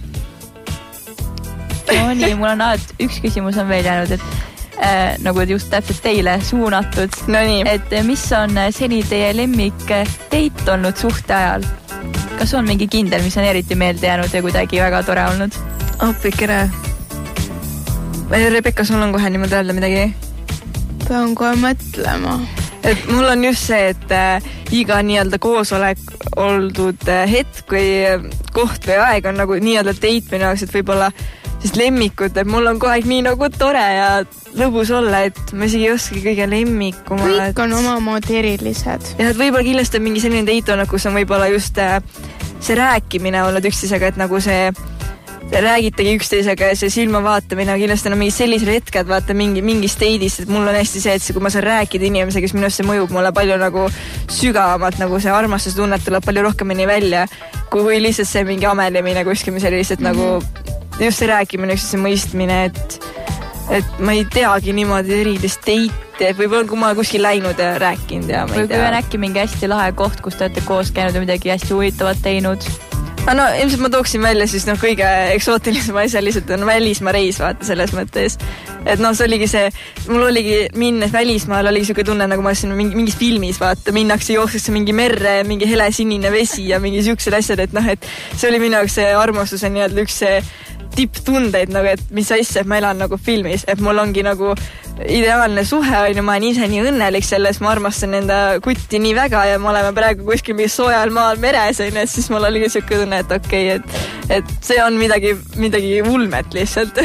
Speaker 4: No nii, mul on alati üks küsimus on veel jäänud, et äh, nagu just täpselt teile suunatud.
Speaker 2: No nii.
Speaker 4: Et mis on seni teie lemmik date olnud suhte ajal? Kas on mingi kindel, mis on eriti meelde jäänud ja kuidagi väga tore olnud?
Speaker 2: Appikene. Rebecca, sul on kohe niimoodi öelda midagi?
Speaker 3: Pean kohe mõtlema.
Speaker 2: Et mul on just see, et äh, iga nii-öelda koosolek oldud äh, hetk või koht või aeg on nagu nii-öelda date minu jaoks, et võib-olla siis lemmikud, et mul on kogu aeg nii nagu tore ja lõbus olla, et ma isegi ei oskagi kõige lemmikuma.
Speaker 3: Kõik on et... omamoodi erilised.
Speaker 2: Ja et võib-olla kindlasti on mingi selline date olnud, kus on võib-olla just äh, see rääkimine olnud üksteisega, et nagu see räägitagi üksteisega ja see silma vaatamine, kindlasti on mingi sellised hetked, vaata mingi, mingi state'is, et mul on hästi see, et see, kui ma saan rääkida inimesega, kes minust see mõjub mulle palju nagu sügavamalt, nagu see armastustunnet tuleb palju rohkemini välja, kui lihtsalt see mingi amelemine kuskil, mis oli lihtsalt mm-hmm. nagu just see rääkimine, üksteise mõistmine, et, et ma ei teagi niimoodi erilist teite, et võib-olla kui ma kuskil läinud ja rääkinud ja ma ei
Speaker 4: või
Speaker 2: tea.
Speaker 4: Või on äkki mingi hästi lahe koht, kus te olete koos käinud ja midagi hästi huvitavat teinud?
Speaker 2: No ilmselt ma tooksin välja siis noh, kõige eksootilisem asja lihtsalt on välismaa reis, vaata selles mõttes. Et noh, see oligi see, mul oligi minnes välismaal, oligi siuke tunne, nagu ma olin mingi, mingis filmis, vaata, minnakse jooksesse mingi merre, mingi hele sinine vesi ja mingi siuksed asjad, et noh, et see oli minu jaoks see armastuse nii-öelda üks see tipptundeid, nagu, et mis asja, et ma elan nagu filmis, et mul ongi nagu ideaalne suhe on ja ma olen ise nii õnnelik selles, ma armastan enda kutti nii väga ja me oleme praegu kuskil mingi soojal maal meres, et siis mul oligi siuke tunne, et okei, okay, et, et see on midagi, midagi ulmet lihtsalt.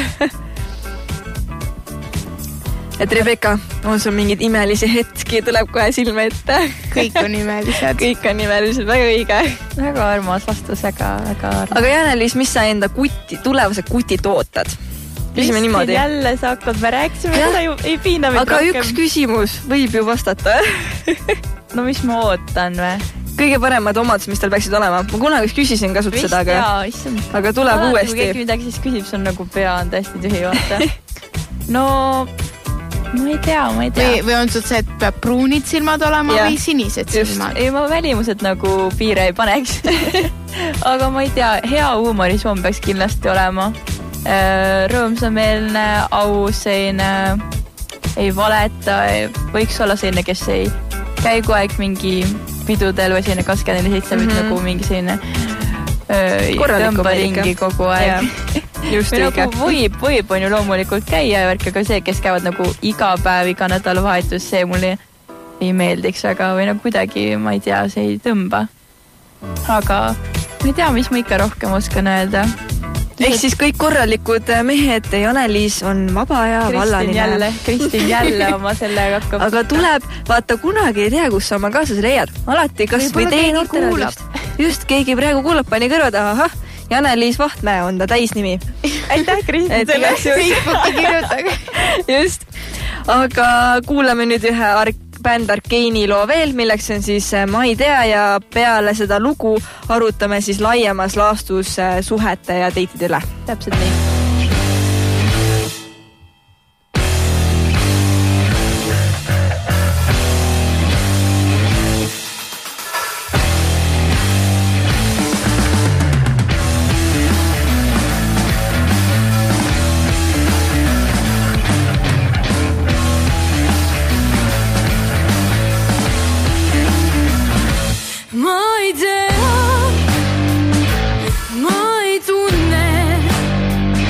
Speaker 2: Et Rebecca, on sul mingid imelisi hetki, tuleb kohe silme ette?
Speaker 3: Kõik on imelised.
Speaker 2: Kõik on imelised, väga õige.
Speaker 4: Väga armas vastus, väga, väga armas.
Speaker 2: Aga Jane-Liis, mis sa enda kuti, tulevase kutit ootad? Küsime niimoodi.
Speaker 4: Jälle sa hakkad, me rääkisime, et sa ju ei piina meid
Speaker 2: aga
Speaker 4: rohkem.
Speaker 2: Aga üks küsimus võib ju vastata.
Speaker 4: No mis ma ootan või?
Speaker 2: Kõige paremad omadus, mis tal peaksid olema. Ma kunagi küsisin kasut
Speaker 4: Vist,
Speaker 2: seda, aga,
Speaker 4: jaa, issand.
Speaker 2: aga tuleb
Speaker 4: Alati,
Speaker 2: uuesti.
Speaker 4: Kui keegi midagi siis küsib, see on nagu pea on täiesti tühi, vaata. No, ma ei tea, ma ei tea.
Speaker 3: Või, või on sul see, et peab pruunid silmad olema ja. Või sinised
Speaker 2: Just.
Speaker 3: silmad?
Speaker 4: Ei, ma välimused nagu piire ei paneks. Aga ma ei tea, hea huumorisoom peaks kindlasti olema. Rõõmsameelne, aus, selline, ei valeta, võiks olla selline, kes ei käi kogu aeg mingi pidudel või selline kakskümmend neli seitse, mm-hmm. nagu mingi selline tõmba ringi kogu aeg.
Speaker 2: Just
Speaker 4: või
Speaker 2: õige.
Speaker 4: nagu võib, võib on ju loomulikult käia ja värk, aga see, kes käivad nagu iga päev, iga nädalavahetus, see mulle ei meeldiks väga või nagu kuidagi, ma ei tea, see ei tõmba. Aga ma ei tea, mis ma ikka rohkem oskan öelda.
Speaker 2: Ehk siis kõik korralikud mehed, Jane-Liis on vaba ja vallaline.
Speaker 4: jälle, Kristin jälle oma sellega hakkab.
Speaker 2: Aga tuleb, vaata, kunagi ei tea, kus sa oma kaasas leiad. Alati, kas või tee noorteraadiost. Just, keegi praegu kuulab, pani kõrvad, ahah, Jane-Liis Vahtmäe on ta täisnimi.
Speaker 4: Aitäh, Kristin, selle
Speaker 3: Facebooki kirjutage.
Speaker 2: Just, aga kuulame nüüd ühe ark bänd Arkeini loo veel, milleks on siis Ma ei tea ja peale seda lugu arutame siis laiemas laastus suhete ja teitide üle.
Speaker 4: Täpselt nii.
Speaker 7: Ma ei tea, ma ei tunne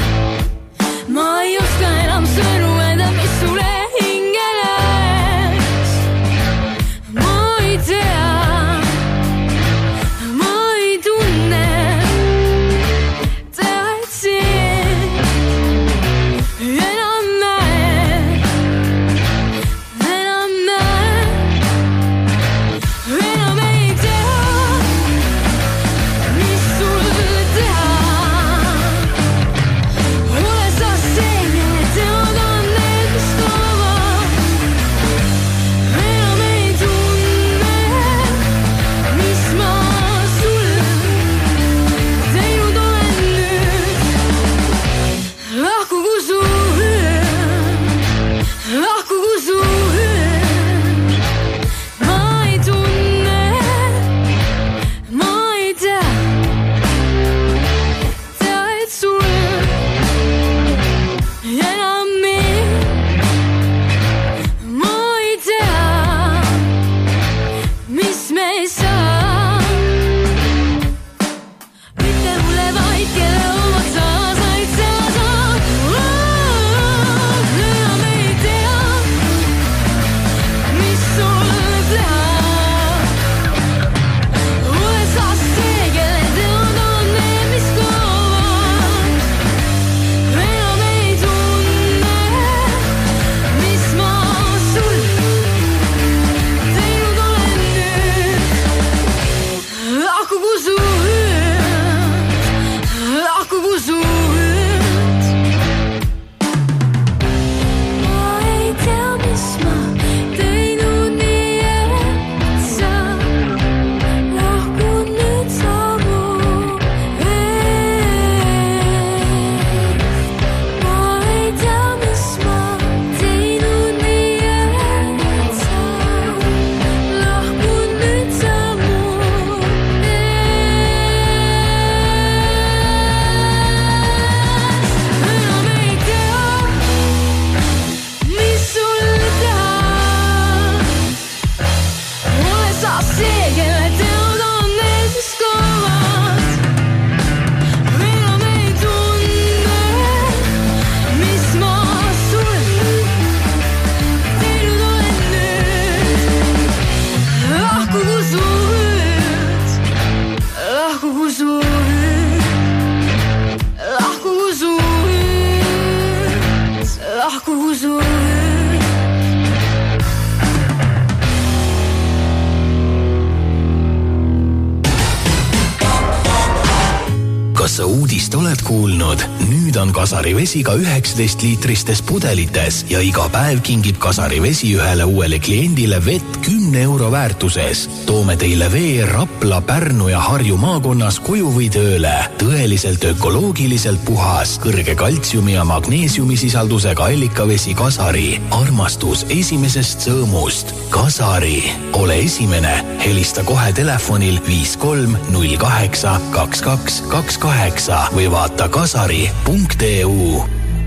Speaker 1: vist oled kuulnud, nüüd on Kasari vesi ka üheksateist liitristes pudelites ja iga päev kingib Kasari vesi ühele uuele kliendile vett kümne euro väärtuses. Toome teile vee Rapla, Pärnu ja Harju maakonnas koju või tööle. Tõeliselt ökoloogiliselt puhas, kõrge kaltsiumi ja magneesiumi sisaldusega allikavesi Kasari. Armastus esimesest sõõmust. Kasari. Ole esimene. Helista kohe telefonil viis kolm null kaheksa kaks kaks kaks kaheksa või vaata kasari punkt e u.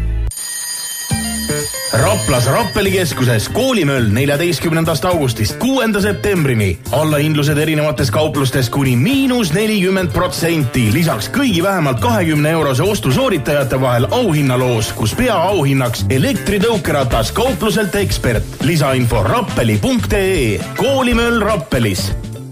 Speaker 5: Raplas Rappelikeskuses koolimöll neljateistkümnendast augustist kuuenda septembrini. Allahindlused erinevates kauplustes kuni miinus nelikümmend protsenti. Lisaks kõigi vähemalt kahekümne eurose ostu sooritajate vahel auhinnaloos, kus peaauhinnaks elektritõukeratas kaupluselt Ekspert. Lisainfo rappeli punkt e u. Koolimöll Rappelis.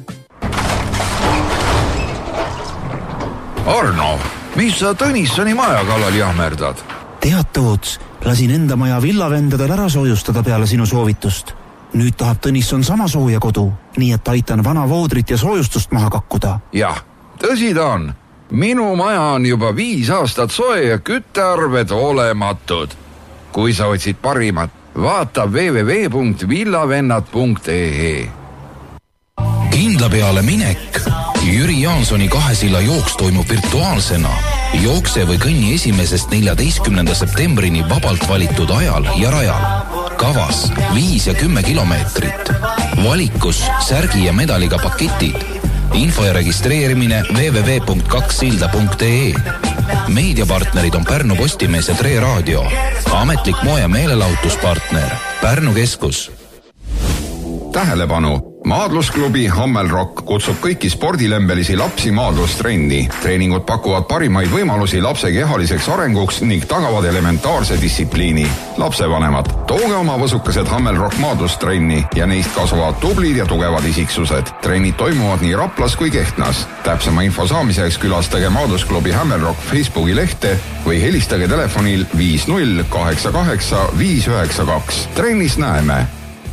Speaker 7: Arno, mis sa Tõnissoni maja kallal jahmerdad?
Speaker 8: Tead, Toots, lasin enda maja villavendadel ära soojustada peale sinu soovitust. Nüüd tahab Tõnisson sama sooja kodu, nii et aitan vana voodrit ja soojustust maha kakkuda.
Speaker 7: Jah, tõsi ta on. Minu maja on juba viis aastat soe ja küttearved olematud. Kui sa otsid parimat, vaata w w w punkt villavennad punkt e u.
Speaker 1: Kindla peale minek. Jüri Jaansoni kahesilla jooks toimub virtuaalsena. Jookse või kõnni esimesest neljateistkümnenda septembrini vabalt valitud ajal ja rajal. Kavas viis ja kümme kilomeetrit. Valikus särgi ja medaliga paketid. Info ja registreerimine w w w punkt kakssilda punkt e u. Meediapartnerid on Pärnu Postimees ja Tre Raadio. Ametlik moe- ja meelelahutuspartner Pärnu Keskus.
Speaker 9: Tähelepanu! Maadlusklubi Hammelrock kutsub kõiki spordilembelisi lapsi maadlustrenni. Treeningud pakuvad parimaid võimalusi lapse kehaliseks arenguks ning tagavad elementaarse distsipliini. Lapsevanemad, tooge oma võsukesed Hammelrock maadlustrenni ja neist kasvavad tublid ja tugevad isiksused. Trennid toimuvad nii Raplas kui Kehtnas. Täpsema info saamiseks külastage Maadlusklubi Hammelrock Facebooki lehte või helistage telefonil viis null kaheksa kaheksa viis üheksa kaks. Trennis näeme!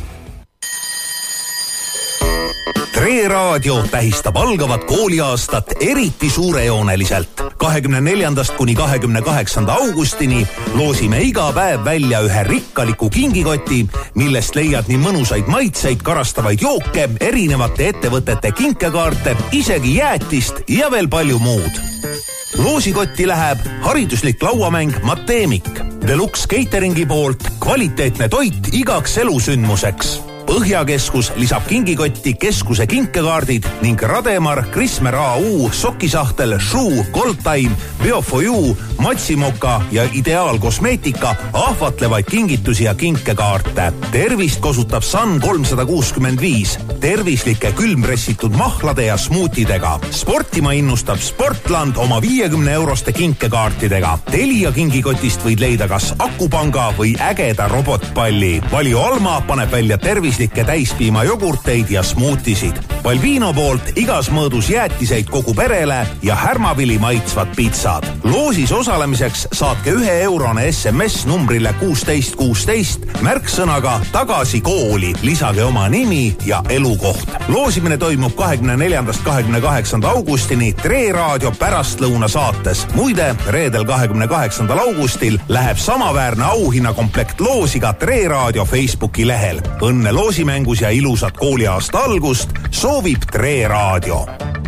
Speaker 6: Tre Raadio tähistab algavat kooliaastat eriti suurejooneliselt. kahekümne neljandast kuni kahekümne kaheksanda augustini loosime iga päev välja ühe rikkaliku kingikoti, millest leiad nii mõnusaid maitseid, karastavaid jooke, erinevate ettevõtete kinkekaarte, isegi jäätist ja veel palju muud. Loosikotti läheb hariduslik lauamäng Mateemik, Deluxe Cateringi poolt kvaliteetne toit igaks elusündmuseks. Põhjakeskus lisab kingikotti keskuse kinkekaardid ning Rademar, Krismer A U, Sokisahtel, Shoe, Goldtime, Biofoju, Matsimoka ja Ideaal Kosmeetika ahvatlevaid kingitusi ja kinkekaarte. Tervist kosutab Sun kolmsada kuuskümmend viis, tervislike külmpressitud mahlade ja smuutidega. Sportima innustab Sportland oma viiekümne euroste kinkekaartidega. Telia kingikotist võid leida kas akupanga või ägeda robotpalli. Valio Alma paneb välja tervis täispiima jogurteid ja smuutisid. Balvino poolt igas mõõdus jäätiseid kogu perele ja härmavili maitsvad pitsad. Loosis osalemiseks saatke ühe eurone S M S numbrile kuusteist kuusteist märksõnaga tagasi kooli. Lisage oma nimi ja elukoht. Loosimine toimub kahekümne neljandast kahekümne kaheksanda augustini Tre Raadio pärastlõuna saates. Muide, reedel kahekümne kaheksandal augustil läheb samaväärne auhinnakomplekt loosiga Tre Raadio Facebooki lehel. Õnne loosimängus ja ilusat kooliaasta algust soovib Tre Raadio.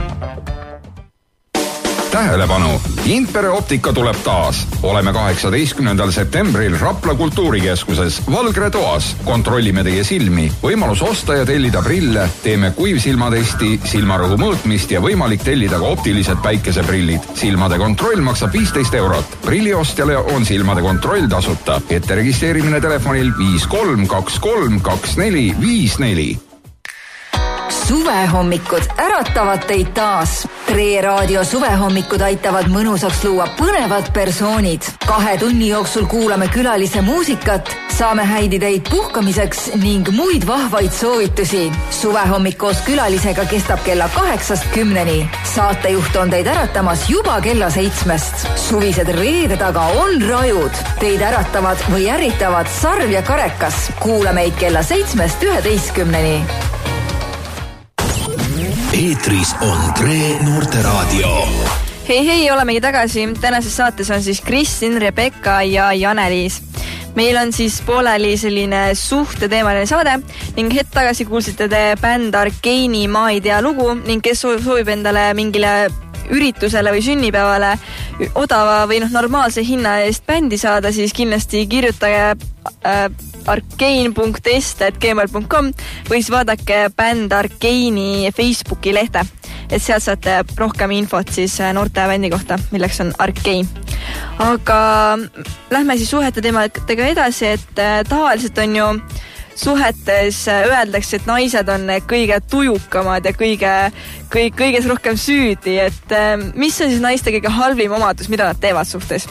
Speaker 9: Tähelepanu! Impere optika tuleb taas. Oleme kaheksateistkümnendal septembril Rapla kultuurikeskuses Valgre toas. Kontrollime teie silmi. Võimalus osta ja tellida prille. Teeme kuivsilmatesti, silmarõhu mõõtmist ja võimalik tellida ka optilised päikeseprillid. Silmade kontroll maksab viisteist eurot. Prilliostjale on silmade kontroll tasuta. Ette registreerimine telefonil viis kolm kaks kolm kaks neli viis neli.
Speaker 10: Suvehommikud äratavad teid taas. Tre Raadio suvehommikud aitavad mõnusaks luua põnevad persoonid. Kahe tunni jooksul kuulame külalise muusikat, saame häid ideid puhkamiseks ning muid vahvaid soovitusi. Suvehommik koos külalisega kestab kella kaheksast kümneni. Saatejuht on teid äratamas juba kella seitsmest. Suvised reede taga on rajud. Teid äratavad või ärritavad Sarv ja Karekas. Kuula meid kella seitsmest üheteistkümneni.
Speaker 1: Eetris on Tre Noorteraadio.
Speaker 2: hei, hei, olemegi tagasi. Tänases saates on siis Kristin, Rebecca ja Janeliis. Meil on siis pooleli selline suhteteemaline saade ning hetk tagasi kuulsite te bänd Arkeini Ma ei tea lugu ning kes soovib endale mingile üritusele või sünnipäevale odava või noh, normaalse hinna eest bändi saada, siis kindlasti kirjutage äh, arkein punkt est at gmail punkt com või siis vaadake bänd Arkeini Facebooki lehte, et sealt saate rohkem infot siis noorte bändi kohta, milleks on Arkein. Aga lähme siis suhete teemadega edasi, et äh, tavaliselt on ju suhetes öeldakse, et naised on kõige tujukamad ja kõige, kõik, kõiges rohkem süüdi, et äh, mis on siis naiste kõige halvim omadus, mida nad teevad suhtes?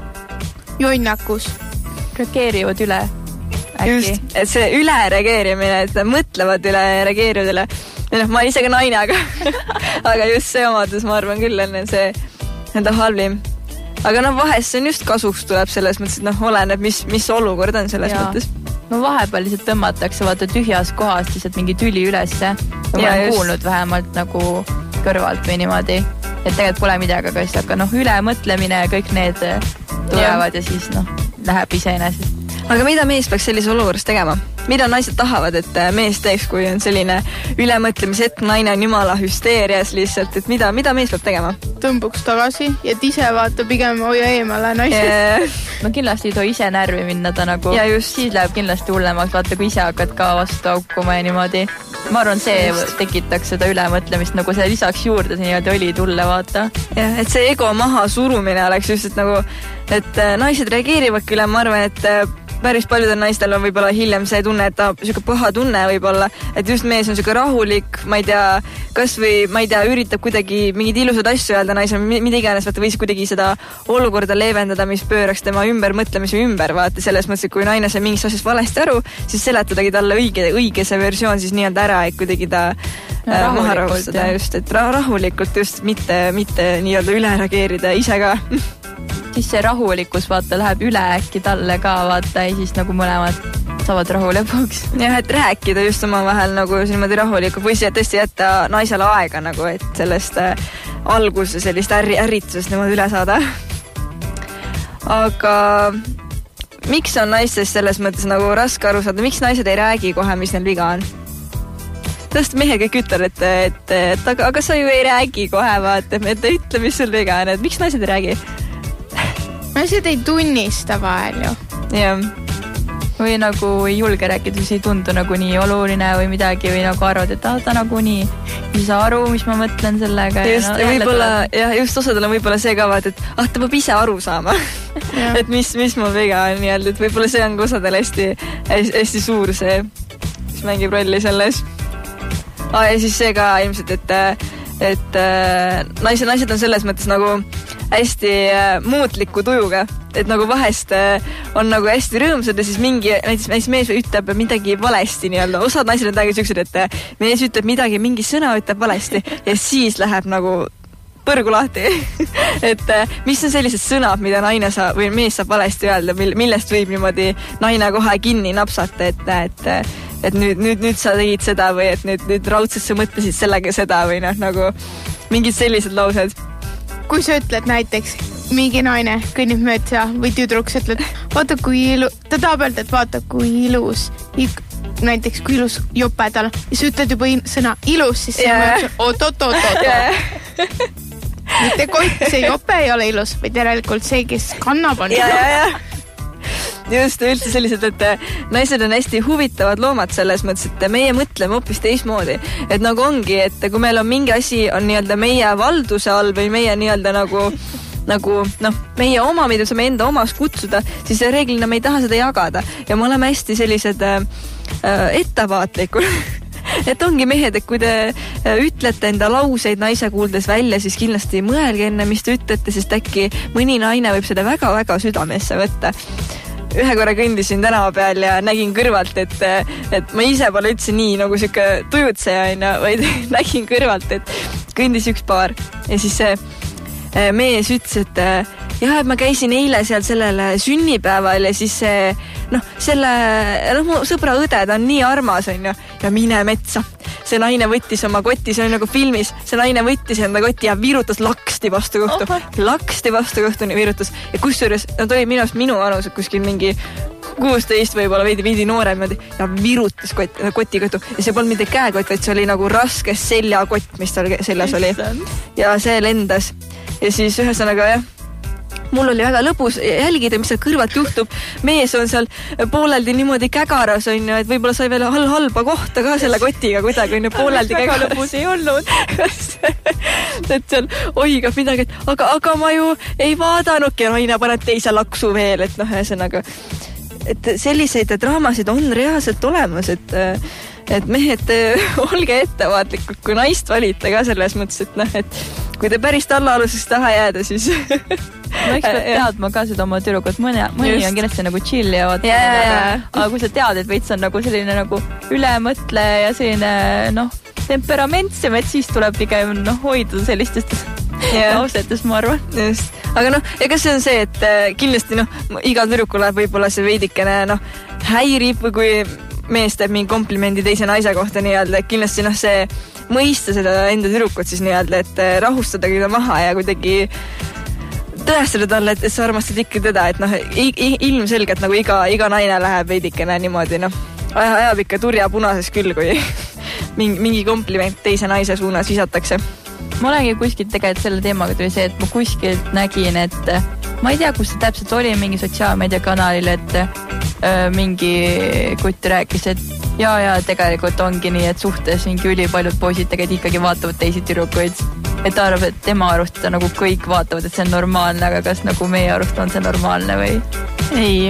Speaker 3: Jonnakus.
Speaker 4: Reageerivad üle. Äkki.
Speaker 2: Just, et see ülereageerimine, et nad mõtlevad üle ja reageerivad üle. Ja noh, ma olen ise ka naine, aga, aga just see omadus, ma arvan küll, on see enda halvim. Aga noh, vahest see on just kasuks tuleb selles mõttes, et noh, oleneb, mis, mis olukord on selles ja. Mõttes.
Speaker 4: No vahepeal lihtsalt tõmmatakse vaata tühjas kohast lihtsalt mingi tüli ülesse. Ma ja olen just. Kuulnud vähemalt nagu kõrvalt või niimoodi, et tegelikult pole midagi, aga siis aga noh, ülemõtlemine ja kõik need tulevad ja, ja siis noh, läheb iseenesest.
Speaker 2: Aga mida mees peaks sellise olukorras tegema? Mida naised tahavad, et mees teeks, kui on selline ülemõtlemise hetk, naine on jumala hüsteerias lihtsalt, et mida, mida mees peab tegema?
Speaker 3: Tõmbuks tagasi ja ise vaata pigem hoia eemale naised.
Speaker 4: Yeah. No kindlasti ei too ise närvi minna ta nagu, siis läheb kindlasti hullemaks, vaata kui ise hakkad ka vastu aukuma ja niimoodi. Ma arvan, see just. Tekitaks seda ülemõtlemist, nagu see lisaks juurde see nii-öelda oli tulle, vaata.
Speaker 2: Ja, et see ego maha surumine oleks just, et nagu, et naised reageerivadki üle, ma arvan, et päris paljudel naistel on võib-olla hiljem see tunne, et ta siuke paha tunne võib-olla, et just mees on siuke rahulik, ma ei tea, kas või, ma ei tea, üritab kuidagi mingid ilusad asju öelda naisel, mida iganes, vaata, või siis kuidagi seda olukorda leevendada, mis pööraks tema ümber mõtlemise ümber, vaata, selles mõttes, et kui naine sai mingist asjast valesti aru, siis seletadagi talle õige, õige see versioon siis nii-öelda ära, et kuidagi ta ja, äh, maha rahustada just, et rahulikult just, mitte, mitte nii-öelda üle reageerida ise ka.
Speaker 4: Siis see rahulikus vaata läheb üle äkki talle ka vaata ja siis nagu mõlemad saavad rahu lõpuks.
Speaker 2: Jah, et rääkida just oma vahel nagu niimoodi rahulikult või siis tõesti jätta naisele aega nagu, et sellest äh, alguse sellist ärri, ärritusest niimoodi üle saada. Aga miks on naistest selles mõttes nagu raske aru saada, miks naised ei räägi kohe, mis neil viga on? Tõesti mehe kõik ütleb, et, et, et aga, aga sa ju ei räägi kohe vaata, et ütle, mis sul viga on, et miks naised ei räägi?
Speaker 3: Naised ei tunnista vahel ju.
Speaker 2: Jah.
Speaker 4: Või nagu ei julge rääkida, siis ei tundu nagu nii oluline või midagi või nagu arvad, et ah, ta nagu nii ei saa aru, mis ma mõtlen sellega.
Speaker 2: Just,
Speaker 4: ja,
Speaker 2: no, võib-olla, jah, just osadel on võib-olla see ka vaat, et ah, ta peab ise aru saama. et mis, mis mul viga on nii-öelda, et võib-olla see on ka osadel hästi, hästi, hästi suur see, mis mängib rolli selles. Ah, ja siis see ka ilmselt, et, et naised, naised on selles mõttes nagu hästi äh, muutliku tujuga, et nagu vahest äh, on nagu hästi rõõmsad ja siis mingi, näiteks mees ütleb midagi valesti nii-öelda, osad naised on täiega siuksed, et mees ütleb midagi, mingi sõna ütleb valesti ja siis läheb nagu põrgu lahti. et äh, mis on sellised sõnad, mida naine saab või mees saab valesti öelda, millest võib niimoodi naine kohe kinni napsata, et, et, et nüüd, nüüd, nüüd sa tegid seda või et nüüd, nüüd raudselt sa mõtlesid sellega seda või noh, nagu mingid sellised laused.
Speaker 3: Kui sa ütled näiteks, mingi naine kõnnib mööda või tüdruks ütled, vaata kui ilu, ta tahab öelda, et vaata kui ilus, näiteks kui ilus jope tal, ja sa ütled juba sõna ilus, siis see yeah. on oot, oot, oot, oot. Yeah. Mitte kott, see jope ei ole ilus, vaid järelikult see, kes kannab on
Speaker 2: yeah, ilus. Yeah, yeah. Just üldse sellised, et naised on hästi huvitavad loomad selles mõttes, et meie mõtleme hoopis teismoodi. Et nagu ongi, et kui meil on mingi asi on nii-öelda meie valduse all või meie nii-öelda nagu, nagu noh, meie oma, mida saame enda omas kutsuda, siis reeglina me ei taha seda jagada. Ja me oleme hästi sellised äh, ettevaatlikud. et ongi mehed, et kui te ütlete enda lauseid naise kuuldes välja, siis kindlasti mõelge enne, mis te ütlete, sest äkki mõni naine võib seda väga-väga südamesse võtta. Ühe korra kõndisin tänava peal ja nägin kõrvalt, et, et ma ise pole üldse nii nagu siuke tujutseja, vaid nägin kõrvalt, et kõndis üks paar ja siis see mees ütles, et jah, et ma käisin eile seal sellele sünnipäeval ja siis noh, selle, noh, mu sõbra õde, ta on nii armas, on ju, ja mine metsa. see naine võttis oma koti, see oli nagu filmis, see naine võttis enda koti ja virutas laksti vastu kohtu. Oh. Laksti vastu kohtu virutas. Ja kusjuures, nad oli minu arust minu vanus, kuskil mingi kuusteist võib-olla veidi, veidi noorem ja virutas kot, koti kõtu. Ja see polnud mitte käekott, vaid see oli nagu raske seljakott, mis tal seljas oli. Ja see lendas. Ja siis ühesõnaga, jah, mul oli väga lõbus jälgida, mis seal kõrvalt juhtub. Mees on seal pooleldi niimoodi kägaras, on ju, et võib-olla sai veel hal halba kohta ka selle kotiga kuidagi, on ju, pooleldi kägaras.
Speaker 4: Lõbus ei olnud.
Speaker 2: et seal oigab midagi, et aga, aga ma ju ei vaadanudki ja naine paneb teise laksu veel, et noh, ühesõnaga et selliseid draamasid on reaalselt olemas, et, et mehed, olge ettevaatlikud, kui naist valite ka selles mõttes, et noh, et kui te päris tallaaluseks taha jääda, siis
Speaker 4: no eks pead teadma ka seda oma tüdrukut, mõni, mõni on kindlasti nagu chill ja vaata,
Speaker 2: yeah, yeah.
Speaker 4: aga kui sa tead, et veits on nagu selline nagu ülemõtle ja selline noh, temperamentsem, et siis tuleb pigem noh, hoiduda sellistest yeah. lausetest, ma arvan.
Speaker 2: Just. Aga noh, ega see on see, et kindlasti noh, igal tüdrukul võib-olla see veidikene noh, häirib või kui mees teeb mingi komplimendi teise naise kohta nii-öelda, et kindlasti noh, see mõista seda enda tüdrukut siis nii-öelda, et rahustada teda maha ja kuidagi tõestada talle, et sa armastad ikka teda, et noh, ilmselgelt nagu iga, iga naine läheb veidikene niimoodi, noh, ajab ikka turja punases küll, kui mingi, mingi kompliment teise naise suunas visatakse.
Speaker 4: Ma olengi kuskilt tegelikult selle teemaga tuli see, et ma kuskilt nägin, et ma ei tea, kus see täpselt oli mingi sotsiaalmeediakanalil, et öö, mingi kutt rääkis, et ja, ja tegelikult ongi nii, et suhtes mingi ülipaljud poisid tegelikult ikkagi vaatavad teisi tüdrukuid. Et ta arvab, et tema arust nagu kõik vaatavad, et see on normaalne, aga kas nagu meie arust on see normaalne või?
Speaker 2: Ei.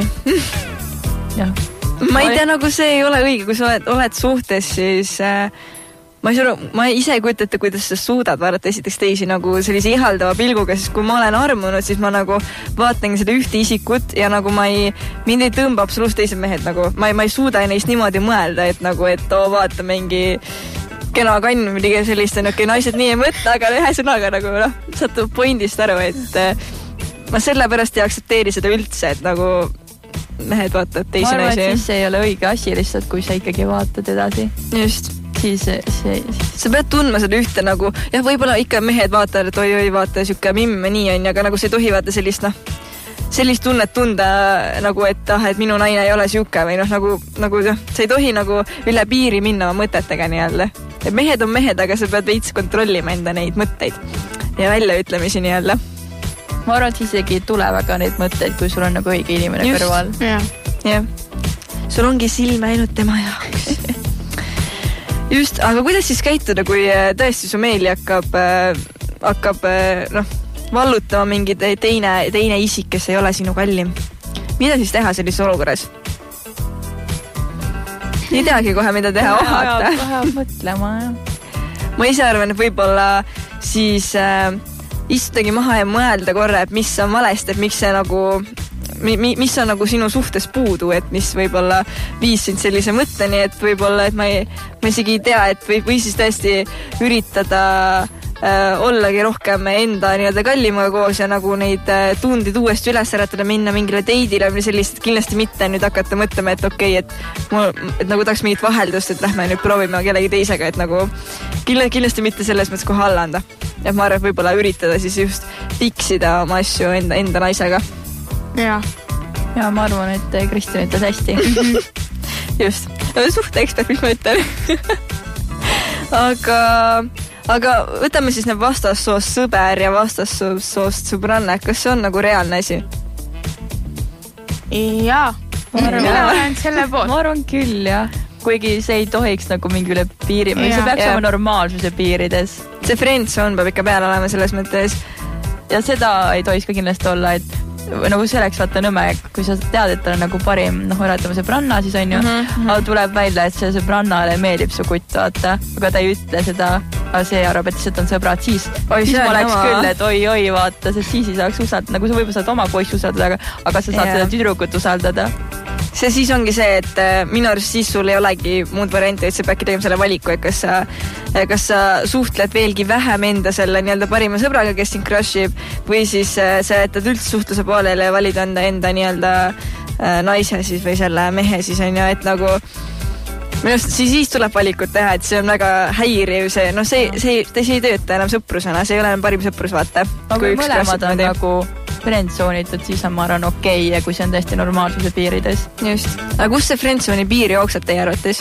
Speaker 4: jah.
Speaker 2: Ma ei tea, nagu see ei ole õige, kui sa oled, oled suhtes, siis äh, ma ei saa, ma ise ei kujuta ette, kuidas sa suudad vaadata esiteks teisi nagu sellise ihaldava pilguga, siis kui ma olen armunud, siis ma nagu vaatangi seda ühte isikut ja nagu ma ei, mind ei tõmba absoluutselt teised mehed nagu, ma ei, ma ei suuda neist niimoodi mõelda, et nagu, et oo, vaata mingi kena kann või sellist, et okay, naised nii ei mõtle, aga ühe sõnaga nagu noh, saad pointist aru, et ma sellepärast ei aktsepteeri seda üldse, et nagu mehed vaatavad teisi naisi.
Speaker 4: Ma arvan, et siis ei ole õige asi lihtsalt, kui sa ikkagi vaatad edasi.
Speaker 2: Just.
Speaker 4: Siis, see, siis.
Speaker 2: Sa pead tundma seda ühte nagu, jah, võib-olla ikka mehed vaatavad, et oi-oi, vaata, siuke mimme nii on, aga nagu see ei tohi vaata sellist, noh, sellist tunnet tunda nagu, et ah, et minu naine ei ole siuke või noh, nagu, nagu sa ei tohi nagu üle piiri minna oma mõtetega nii-öelda. Et mehed on mehed, aga sa pead veits kontrollima enda neid mõtteid ja väljaütlemisi nii-öelda.
Speaker 4: Ma arvan, et isegi ei tule väga neid mõtteid, kui sul on nagu õige inimene
Speaker 2: Just.
Speaker 4: kõrval.
Speaker 2: jah, jah. Sul ongi silme ainult tema jaoks. Just, aga kuidas siis käituda, kui tõesti su meeli hakkab, hakkab noh, vallutama mingi teine, teine isik, kes ei ole sinu kallim? Mida siis teha sellises olukorras? Ei teagi kohe, mida teha, ohata.
Speaker 4: Kohe mõtlema, jah.
Speaker 2: Ma ise arvan, et võib-olla siis äh, istudagi maha ja mõelda korra, et mis on valesti, et miks see nagu... mis on nagu sinu suhtes puudu, et mis võib-olla viis sind sellise mõtteni, et võib-olla, et ma, ei, ma isegi ei tea, et või, või siis tõesti üritada äh, ollagi rohkem enda nii-öelda kallimaga koos ja nagu neid äh, tundid uuesti üles äratada, minna mingile teidile või sellist, kindlasti mitte nüüd hakata mõtlema, et okei, okay, et, ma, et nagu tahaks mingit vaheldust, et lähme nüüd proovime kellegi teisega, et nagu kindlasti mitte selles mõttes kohe alla anda. Et ma arvan, et võib-olla üritada siis just fiksida oma asju enda, enda naisega.
Speaker 3: Ja.
Speaker 4: ja ma arvan, et Kristin ütles hästi.
Speaker 2: Just. Suhte ekspert, mis ma ütlen. aga, aga võtame siis need vastassoost sõber ja vastassoost sõbranne. Kas see on nagu reaalne asi?
Speaker 3: Jaa. Ma arvan selle poolt.
Speaker 4: Ma arvan küll, jah. Kuigi see ei tohiks nagu mingi üle piiri. See peaks ja. Oma normaalsuse piirides.
Speaker 2: See friendzone peab ikka peal olema selles mõttes.
Speaker 4: Ja seda ei tohiks ka kindlasti olla, et nagu selleks vaata nõme, kui sa tead, et ta on nagu parim, noh, oletama sõbranna, siis on ju, mm-hmm. aga tuleb välja, et see sõbrannale meeldib su kutt, vaata, aga ta ei ütle seda, aga see arvab, et lihtsalt on sõbrad, siis, oi, siis ma oleks oma... küll, et oi-oi, vaata, sest siis ei saaks usaldada, nagu sa võib-olla saad oma poissi usaldada, aga, aga sa saad yeah. seda tüdrukut usaldada.
Speaker 2: See siis ongi see, et minu arust siis sul ei olegi muud varianti, et sa peadki tegema selle valiku, et kas sa, kas sa suhtled veelgi vähem enda selle nii-öelda parima sõbraga, kes sind crushib, või siis sa jätad üldse suhtluse poolele ja valid enda enda nii-öelda naise siis või selle mehe siis on ju, et nagu Minust siis, siis tuleb valikut teha, et see on väga häiriv, see, no see, see, see ei tööta enam sõprusena, see ei ole enam parim sõprus, vaata.
Speaker 4: Aga kui mõlemad on nagu friendzone'itud, siis on ma arvan okei, ja kui see on tõesti normaalsuse piirides.
Speaker 2: Just. Aga kus see friendzone'i piir jookseb teie arvates?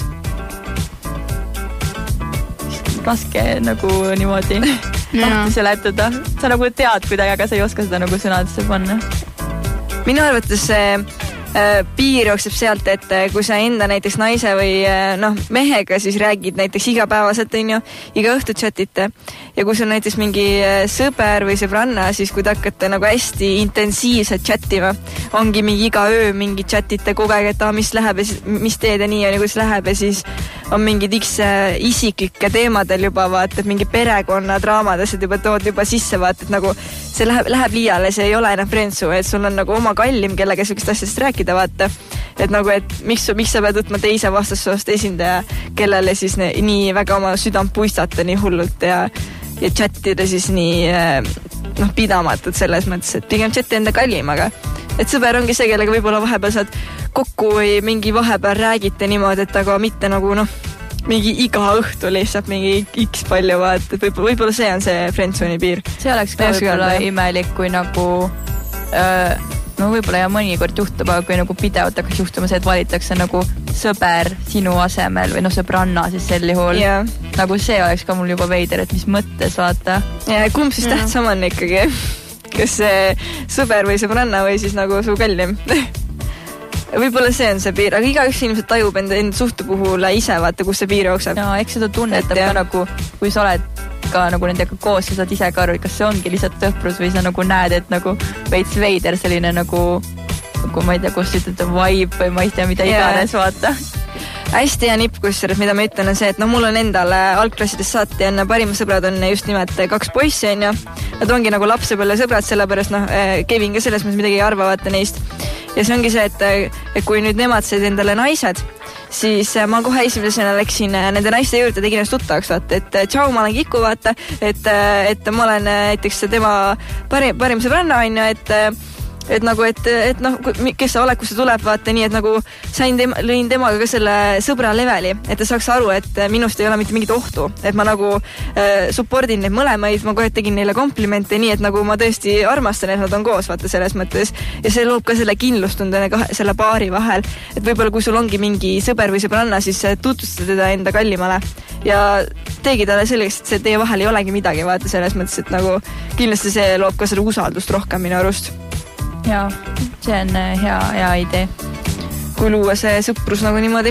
Speaker 4: Raske nagu niimoodi lahti seletada. Sa nagu tead kuidagi, aga sa ei oska seda nagu sõnadesse panna.
Speaker 2: Minu arvates see piir jookseb sealt, et kui sa enda näiteks naise või noh, mehega siis räägid näiteks igapäevaselt, on ju, iga õhtu chatite ja kui sul näiteks mingi sõber või sõbranna, siis kui te hakkate nagu hästi intensiivselt chatima, ongi mingi iga öö mingi chatite kogu aeg, et ah, mis läheb ja siis, mis teed ja nii on ja kus läheb ja siis on mingid X isiklike teemadel juba vaata, et mingi perekonna draamadest juba tood juba sisse vaata, et nagu see läheb, läheb liiale, see ei ole enam friendsu, et sul on nagu oma kallim, kellega sellist asjast rääkida vaata, et nagu, et miks, miks sa pead võtma teise vastassoost esindaja, kellele siis ne, nii väga oma südant puistata nii hullult ja, ja chattida siis nii noh, pidamatult selles mõttes, et pigem chatti enda kallim, aga et sõber ongi see, kellega võib-olla vahepeal saad kokku või mingi vahepeal räägite niimoodi, et aga mitte nagu noh, mingi iga õhtu lihtsalt mingi X palju vaat, et võib-olla, võib-olla see on see friendzone'i piir.
Speaker 4: See oleks ka võib-olla imelik, kui nagu öö, no võib-olla ja mõnikord juhtub, aga kui nagu pidevalt hakkaks juhtuma see, et valitakse nagu sõber sinu asemel või noh, sõbranna siis sel juhul. Yeah. Nagu see oleks ka mul juba veider, et mis mõttes vaata.
Speaker 2: Ja kumb siis yeah. tähtsam on ikkagi? Kas see sõber või sõbranna või siis nagu su kallim? Võib-olla see on see piir, aga igaüks inimesed tajub enda, enda suhte puhul ise vaata, kus see piir jookseb.
Speaker 4: Ja eks seda tunnetab ka nagu, kui sa oled ka nagu nendega koos ja saad ise ka aru, kas see ongi lihtsalt sõprus või sa nagu näed, et nagu veits veider selline nagu, nagu ma ei tea, kus ütlete vibe või ma ei tea, mida iganes yeah. vaata.
Speaker 2: Hästi hea nipp, kusjuures, mida ma ütlen, on see, et no mul on endale algklassidest saati ja parimad sõbrad on just nimelt kaks poissi, on ju. Nad ongi nagu lapsepõlve sõbrad, sellepärast noh, Kevin ka selles mõttes midagi ei arva vaata neist. Ja see ongi see, et, et kui nüüd nemad said endale naised, siis ma kohe esimesena läksin nende naiste juurde, tegin ennast tuttavaks, vaata, et tšau, ma olen Kiku, vaata, et, et ma olen näiteks tema parim, parim sõbranna, on ju, et et nagu, et, et noh, kes sa oled, kus sa tuleb, vaata nii, et nagu sain tema, lõin temaga ka selle sõbra leveli, et ta saaks aru, et minust ei ole mitte mingit ohtu, et ma nagu äh, supportin neid mõlemaid, ma kohe tegin neile komplimente nii, et nagu ma tõesti armastan, et nad on koos, vaata selles mõttes ja see loob ka selle kindlustunde selle paari vahel, et võib-olla kui sul ongi mingi sõber või sõbranna, siis tutvusta teda enda kallimale ja teegi talle selleks, et see teie vahel ei olegi midagi, vaata selles mõttes, et nagu kindlasti see loob ka selle usaldust rohkem minu arust.
Speaker 4: Jaa, see on hea, hea idee.
Speaker 2: Kui luua see sõprus nagu niimoodi.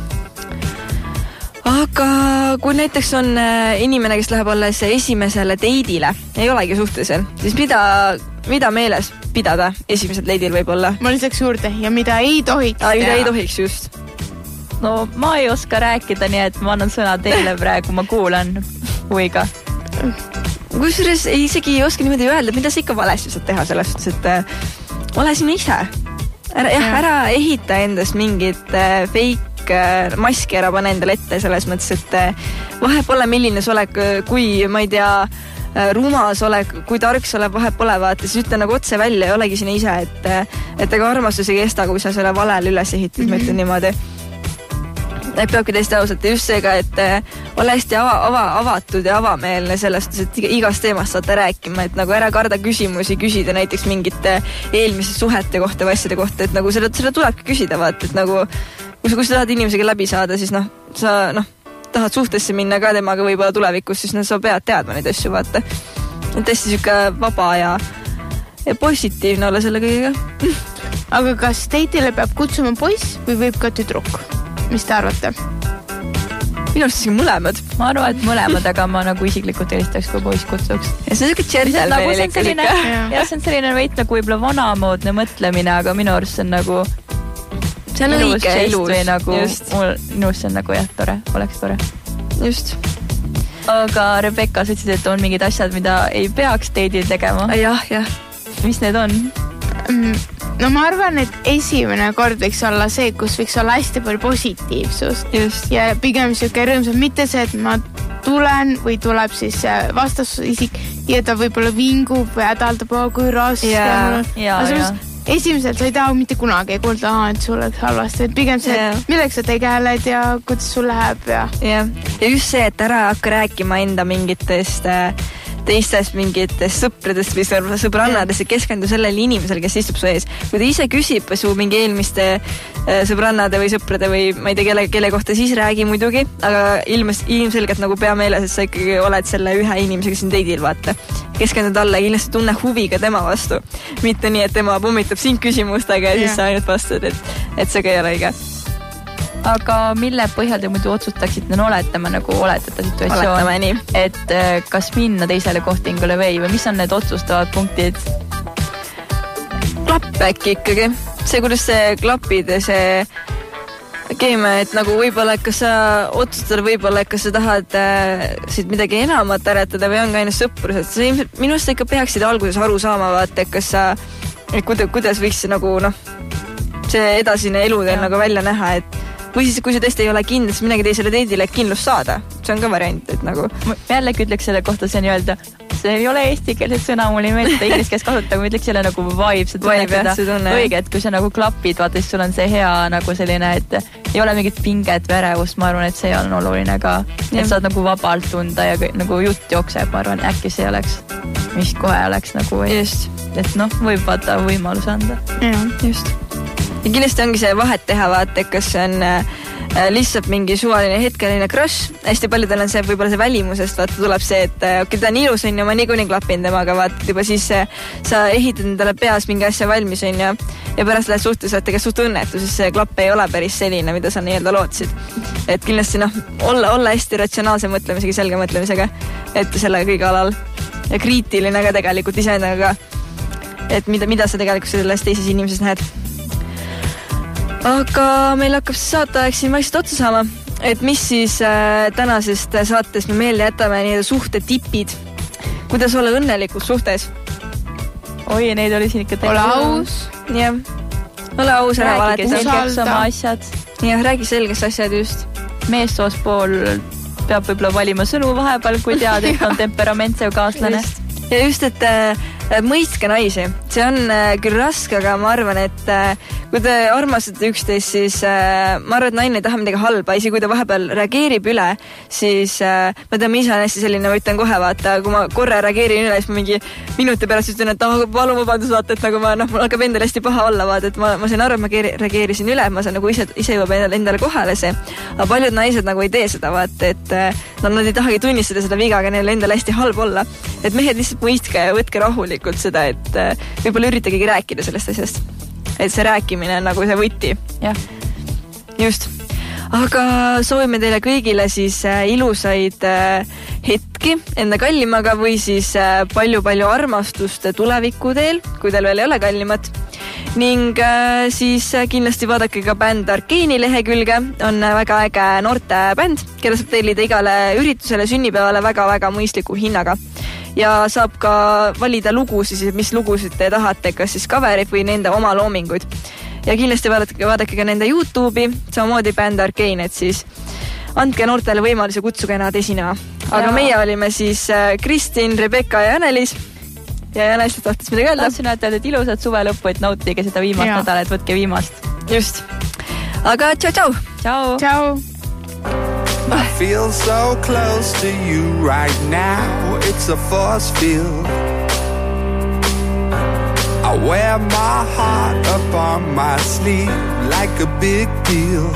Speaker 2: Aga kui näiteks on inimene, kes läheb alles esimesele teidile, ei olegi suhtesel, siis mida, mida meeles pidada esimesel teidil võib olla?
Speaker 3: Ma lisaks juurde ja mida ei tohiks
Speaker 2: ah, mida ei tohiks just.
Speaker 4: No ma ei oska rääkida, nii et ma annan sõna teile praegu, ma kuulan huviga.
Speaker 2: Kusjuures isegi ei oska niimoodi öelda, mida sa ikka valesti saad teha selles suhtes, et ole sinu ise. Ära, jah, ära ehita endast mingit fake maski ära pane endale ette selles mõttes, et vahe pole milline sa oled, kui ma ei tea, rumas oled, kui tark sa oled, vahe pole vaata, siis ütle nagu otse välja ja olegi sinu ise, et, et ega armastus ei kesta, kui sa selle valel üles ehitid, mm-hmm. ma ütlen niimoodi. Et peabki teist ausalt ja just seega, et ole hästi ava, ava, avatud ja avameelne sellest, et igast teemast saate rääkima, et nagu ära karda küsimusi, küsida näiteks mingite eelmisest suhete kohta või asjade kohta, et nagu seda, seda tulebki küsida, vaata, et nagu kui sa, kui sa tahad inimesega läbi saada, siis noh, sa noh, tahad suhtesse minna ka temaga võib-olla tulevikus, siis no, sa pead teadma neid asju, vaata. Et hästi siuke vaba ja, ja positiivne olla selle kõigega.
Speaker 3: Aga kas teitile peab kutsuma poiss või võib ka tüdruk? Mis te arvate?
Speaker 2: Minu arust siin mõlemad.
Speaker 4: Ma arvan, et mõlemad, aga ma nagu isiklikult helistaks, kui poiss kutsuks.
Speaker 2: Ja see on siuke tšerdel
Speaker 4: nagu see on selline, ja see on selline veit nagu võib-olla vanamoodne mõtlemine, aga minu arust see on nagu
Speaker 2: see on õige ilus.
Speaker 4: Nagu, mul, minu arust see on nagu jah, tore, oleks tore.
Speaker 2: Just.
Speaker 4: Aga Rebecca, sa ütlesid, et on mingid asjad, mida ei peaks teidil tegema.
Speaker 2: Jah, jah.
Speaker 4: Mis need on?
Speaker 3: No ma arvan, et esimene kord võiks olla see, kus võiks olla hästi palju positiivsust.
Speaker 2: Just.
Speaker 3: Ja pigem siuke rõõmsam, mitte see, et ma tulen või tuleb siis vastasisik ja ta võib-olla vingub või hädaldab, kui raske.
Speaker 2: Ja,
Speaker 3: ja, ja. esimesel sa ei taha mitte kunagi kuulda, et sul oleks halvasti, et pigem see, yeah. milleks sa tegeled ja kuidas sul läheb ja
Speaker 2: yeah. ja just see, et ära hakka rääkima enda mingitest teistest mingitest sõpradest või sõbrannadest ja keskendu sellele inimesele, kes istub su ees. Kui ta ise küsib su mingi eelmiste sõbrannade või sõprade või ma ei tea, kelle, kelle kohta siis räägi muidugi, aga ilmes, ilmselgelt nagu pea meeles, et sa ikkagi oled selle ühe inimesega siin teidil, vaata. Keskendu talle ja kindlasti tunne huvi ka tema vastu. Mitte nii, et tema pommitab sind küsimustega ja yeah. siis sa ainult vastad, et, et see ka ei ole õige.
Speaker 4: Aga mille põhjal te muidu otsustaksite, no oletame nagu oletata situatsioon, et kas minna teisele kohtingule või või mis on need otsustavad punktid?
Speaker 2: Klapp äkki ikkagi. See, kuidas see klapid ja see keemia, et nagu võib-olla, et kas sa otsustada võib-olla, et kas sa tahad äh, siit midagi enamat äretada või on ka aina sõprus, et sa minust ikka peaksid alguses aru saama, vaata, et kas sa, et kuidas, kuidas võiks see nagu, noh, see edasine elu teil nagu välja näha, et või siis, kui see tõesti ei ole kindel, siis midagi teisele teidile, et kindlust saada. See on ka variant, et nagu...
Speaker 4: Ma jällegi ütleks selle kohta, see nii-öelda, see ei ole eestikeelset sõna, mul ei meelda inglise keeles kasutada, ma ütleks selle nagu vibe, see tunned seda õige, et kui sa nagu klapid, vaata, siis sul on see hea nagu selline, et ei ole mingit pinget või ärevust, ma arvan, et see on oluline ka, et saad nagu vabalt tunda ja nagu jutt jookseb, ma arvan, äkki see oleks, mis kohe oleks nagu, et noh, võib vaata võimalus anda.
Speaker 2: Ja, just. Ja kindlasti ongi see vahet teha, vaata, kas see on äh, lihtsalt mingi suvaline hetkeline crush. Hästi paljudel on see võib-olla see välimusest, vaata, tuleb see, et äh, okei, ta on ilus, on ju, ma niikuinii klapin temaga, vaata, juba siis äh, sa ehitad endale peas mingi asja valmis, on ju, ja pärast lähed suhtes, vaata, kes suht õnnetu, siis see klapp ei ole päris selline, mida sa nii-öelda lootsid. Et kindlasti, noh, olla, olla hästi ratsionaalse mõtlemisega, selge mõtlemisega, et selle kõige alal ja kriitiline ka tegelikult iseendaga ka, et mida, mida sa tegelikult selles teises inimeses näed. Aga meil hakkab saate siin vaikselt otsa saama, et mis siis äh, tänasest saatest me meelde jätame nii suhte tipid. Kuidas olla õnnelikud suhtes?
Speaker 4: Oi, neid oli siin ikka
Speaker 3: ole aus.
Speaker 2: Jah. Ole aus, ära valeta.
Speaker 4: Räägige selgeks oma asjad.
Speaker 2: Jah, räägi selgeks asjad just.
Speaker 4: Meessoospool peab võib-olla valima sõnu vahepeal, kui tead, et on temperamentsev kaaslane.
Speaker 2: Just. Ja just, et äh, mõistke naisi. See on äh, küll raske, aga ma arvan, et äh, kui te armastate üksteist, siis äh, ma arvan, et naine ei taha midagi halba. Isi, kui ta vahepeal reageerib üle, siis äh, ma tean, ma ise on hästi selline, ma ütlen kohe, vaata, kui ma korra reageerin üle, siis ma mingi minuti pärast ütlen, et ah, palun vabandus, vaata, et nagu ma, noh, mul hakkab endale hästi paha olla, vaata, et ma, ma sain aru, et ma reageerisin üle, ma saan nagu ise, ise juba endale kohale see. Aga paljud naised nagu ei tee seda, vaata, et no, nad ei tahagi tunnistada seda viga, aga neil endale hästi halb olla. Et mehed lihtsalt mõistke ja võtke rahulikult seda, et võib-olla üritagegi rääkida sellest asjast. Et see rääkimine on nagu see võti.
Speaker 4: Jah.
Speaker 2: Just. Aga soovime teile kõigile siis ilusaid hetki enda kallimaga või siis palju-palju armastust tuleviku teel, kui teil veel ei ole kallimat. Ning siis kindlasti vaadake ka bänd Arkeeni lehekülge, on väga äge noorte bänd, kelle saab tellida igale üritusele sünnipäevale väga-väga mõistliku hinnaga. Ja saab ka valida lugusid, mis lugusid te tahate, kas siis coverid või nende oma loominguid. Ja kindlasti vaadake, vaadake ka nende YouTube'i, samamoodi bänd Arkein, et siis andke noortele võimaluse kutsuge nad esinema. Aga ja. Meie olime siis Kristin, Rebecca ja Janelis. Ja Janelis tahtis midagi öelda.
Speaker 4: Tahtsin öelda, et ilusad suve lõppu, et nautige seda viimast ja. Nädalat, võtke viimast.
Speaker 2: Just. Aga tšau, tšau!
Speaker 4: Tšau!
Speaker 3: Tšau!
Speaker 11: I feel so close to you right now. It's a force field. I wear my heart up on my sleeve like a big deal.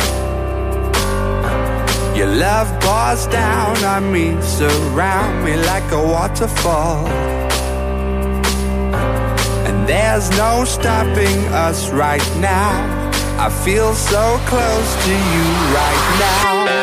Speaker 11: Your love pours down on me, surround me like a waterfall. And there's no stopping us right now. I feel so close to you right now.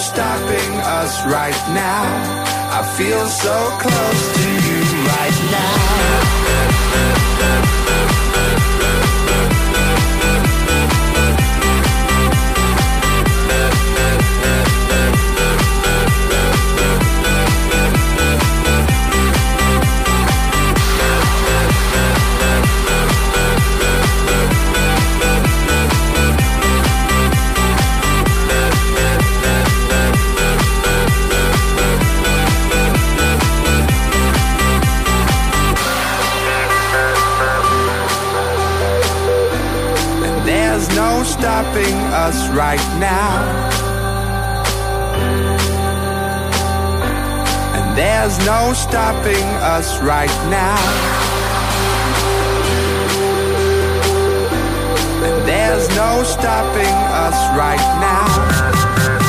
Speaker 11: stopping us right now. I feel so close to you right now. No stopping us right now. And there's no stopping us right now. And there's no stopping us right now.